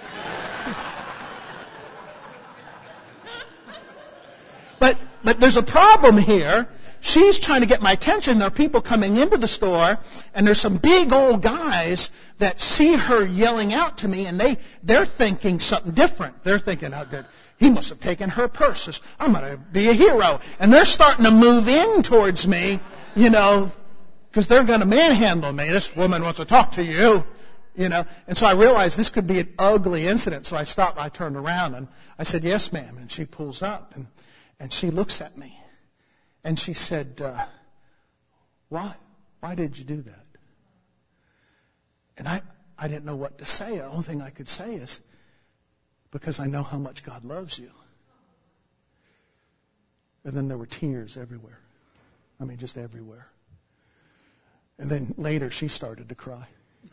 but but there's a problem here. She's trying to get my attention. There are people coming into the store, and there's some big old guys that see her yelling out to me, and they, they're thinking something different. They're thinking, oh, good. He must have taken her purse. I'm going to be a hero. And they're starting to move in towards me, you know, because they're going to manhandle me. This woman wants to talk to you, you know. And so I realized this could be an ugly incident. So I stopped. I turned around and I said, yes, ma'am. And she pulls up and, and she looks at me. And she said, uh, why? Why did you do that? And I, I didn't know what to say. The only thing I could say is, because I know how much God loves you. And then there were tears everywhere. I mean, just everywhere. And then later she started to cry.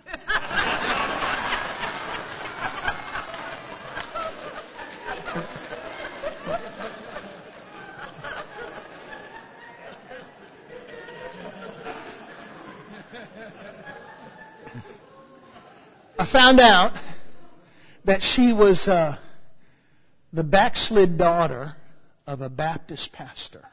I found out that she was uh, the backslid daughter of a Baptist pastor.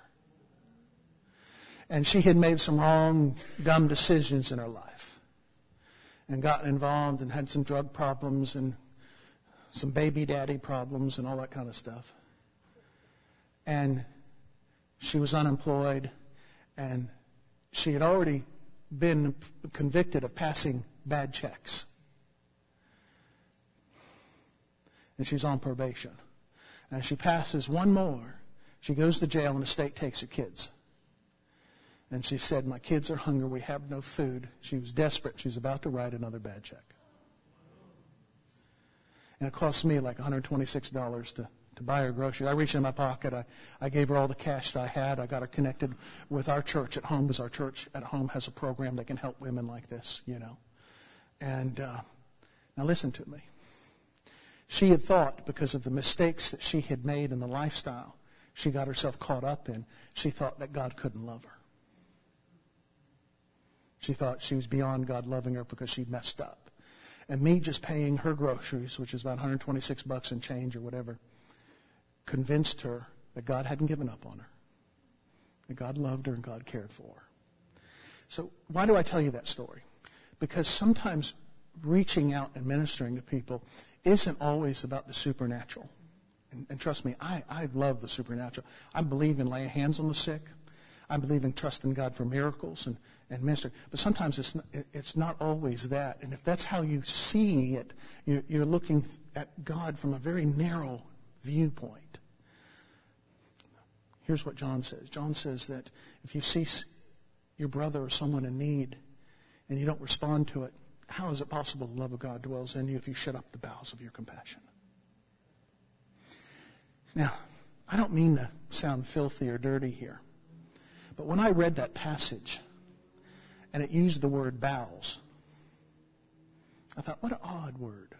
And she had made some wrong, dumb decisions in her life. And gotten involved and had some drug problems and some baby daddy problems and all that kind of stuff. And she was unemployed, and she had already been convicted of passing bad checks. And she's on probation. And she passes one more. She goes to jail, and the state takes her kids. And she said, my kids are hungry. We have no food. She was desperate. She was about to write another bad check. And it cost me like one hundred twenty-six dollars to, to buy her groceries. I reached in my pocket. I, I gave her all the cash that I had. I got her connected with our church at home, because our church at home has a program that can help women like this, you know. And uh, now listen to me. She had thought, because of the mistakes that she had made in the lifestyle she got herself caught up in, she thought that God couldn't love her. She thought she was beyond God loving her because she'd messed up. And me just paying her groceries, which is about one hundred twenty-six bucks and change or whatever, convinced her that God hadn't given up on her. That God loved her and God cared for her. So why do I tell you that story? Because sometimes reaching out and ministering to people isn't always about the supernatural. And, and trust me, I, I love the supernatural. I believe in laying hands on the sick. I believe in trusting God for miracles and, and ministering. But sometimes it's not, it's not always that. And if that's how you see it, you're, you're looking at God from a very narrow viewpoint. Here's what John says. John says that if you see your brother or someone in need and you don't respond to it, how is it possible the love of God dwells in you if you shut up the bowels of your compassion? Now, I don't mean to sound filthy or dirty here, but when I read that passage and it used the word bowels, I thought, what an odd word.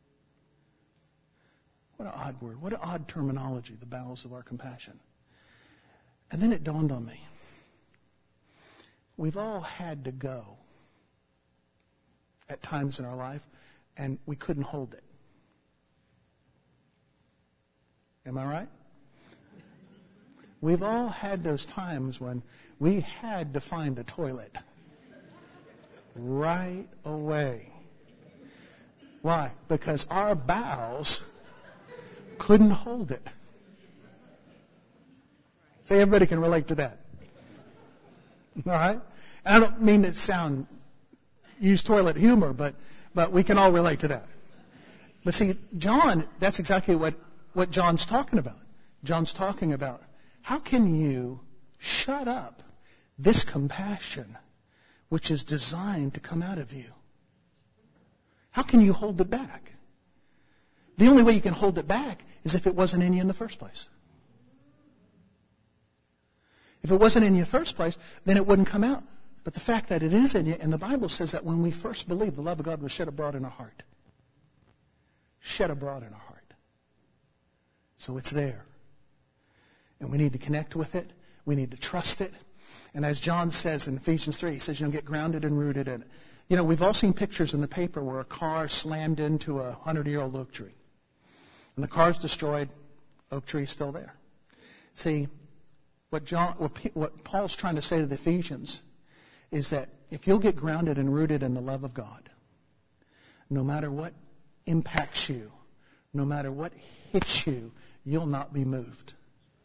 What an odd word. What an odd terminology, the bowels of our compassion. And then it dawned on me. We've all had to go at times in our life, and we couldn't hold it. Am I right? We've all had those times when we had to find a toilet right away. Why? Because our bowels couldn't hold it. So everybody can relate to that. All right? And I don't mean to sound, use toilet humor, but, but we can all relate to that. But see, John, that's exactly what, what John's talking about. John's talking about, how can you shut up this compassion which is designed to come out of you? How can you hold it back? The only way you can hold it back is if it wasn't in you in the first place. If it wasn't in you in the first place, then it wouldn't come out. But the fact that it is in you, and the Bible says that when we first believed, the love of God was shed abroad in our heart. Shed abroad in our heart. So it's there. And we need to connect with it. We need to trust it. And as John says in Ephesians three, he says, you know, get grounded and rooted in it. You know, we've all seen pictures in the paper where a car slammed into a hundred-year-old oak tree. And the car's destroyed, oak tree's still there. See, what John, what, what Paul's trying to say to the Ephesians is that if you'll get grounded and rooted in the love of God, no matter what impacts you, no matter what hits you, you'll not be moved.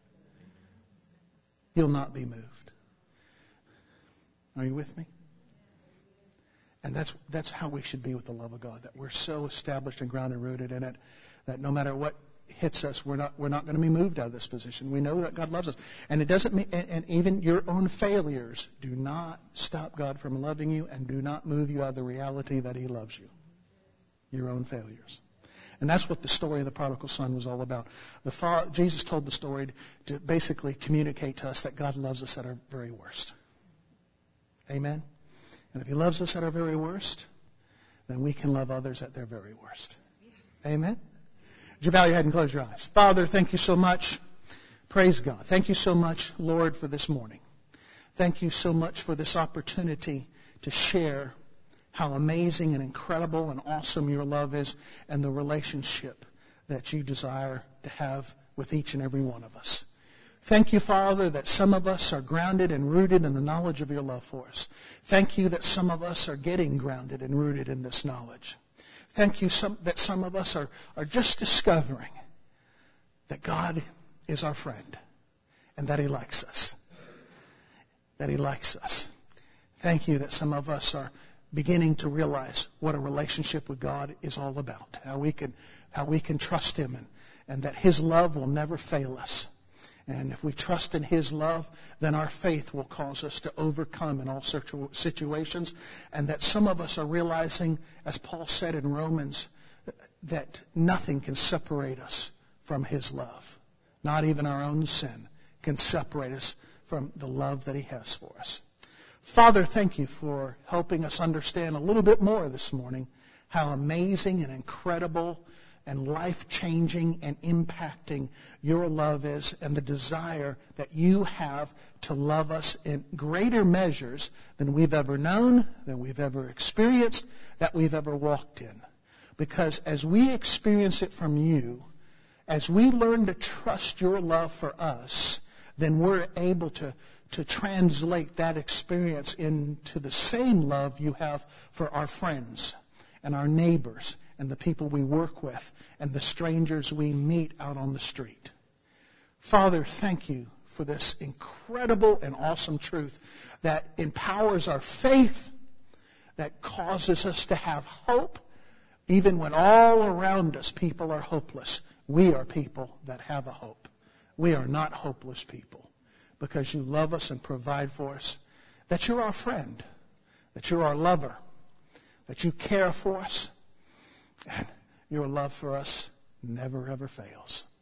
You'll not be moved. Are you with me? And that's that's how we should be with the love of God, that we're so established and grounded and rooted in it that no matter what hits us, we're not we're not going to be moved out of this position. We know that God loves us. And it doesn't mean, and, and even your own failures do not stop God from loving you and do not move you out of the reality that He loves you. Your own failures. And that's what the story of the prodigal son was all about. The father, Jesus told the story to basically communicate to us that God loves us at our very worst. Amen? And if he loves us at our very worst, then we can love others at their very worst. Amen? Would you bow your head and close your eyes? Father, thank you so much. Praise God. Thank you so much, Lord, for this morning. Thank you so much for this opportunity to share how amazing and incredible and awesome your love is and the relationship that you desire to have with each and every one of us. Thank you, Father, that some of us are grounded and rooted in the knowledge of your love for us. Thank you that some of us are getting grounded and rooted in this knowledge. Thank you some, that some of us are, are just discovering that God is our friend and that he likes us. That he likes us. Thank you that some of us are beginning to realize what a relationship with God is all about. How we can, how we can trust him and, and that his love will never fail us. And if we trust in his love, then our faith will cause us to overcome in all situations. And that some of us are realizing, as Paul said in Romans, that nothing can separate us from his love. Not even our own sin can separate us from the love that he has for us. Father, thank you for helping us understand a little bit more this morning how amazing and incredible and life-changing and impacting your love is and the desire that you have to love us in greater measures than we've ever known, than we've ever experienced, that we've ever walked in. Because as we experience it from you, as we learn to trust your love for us, then we're able to, to translate that experience into the same love you have for our friends and our neighbors and the people we work with and the strangers we meet out on the street. Father, thank you for this incredible and awesome truth that empowers our faith, that causes us to have hope, even when all around us people are hopeless. We are people that have a hope. We are not hopeless people because you love us and provide for us, that you're our friend, that you're our lover, that you care for us, and your love for us never ever fails.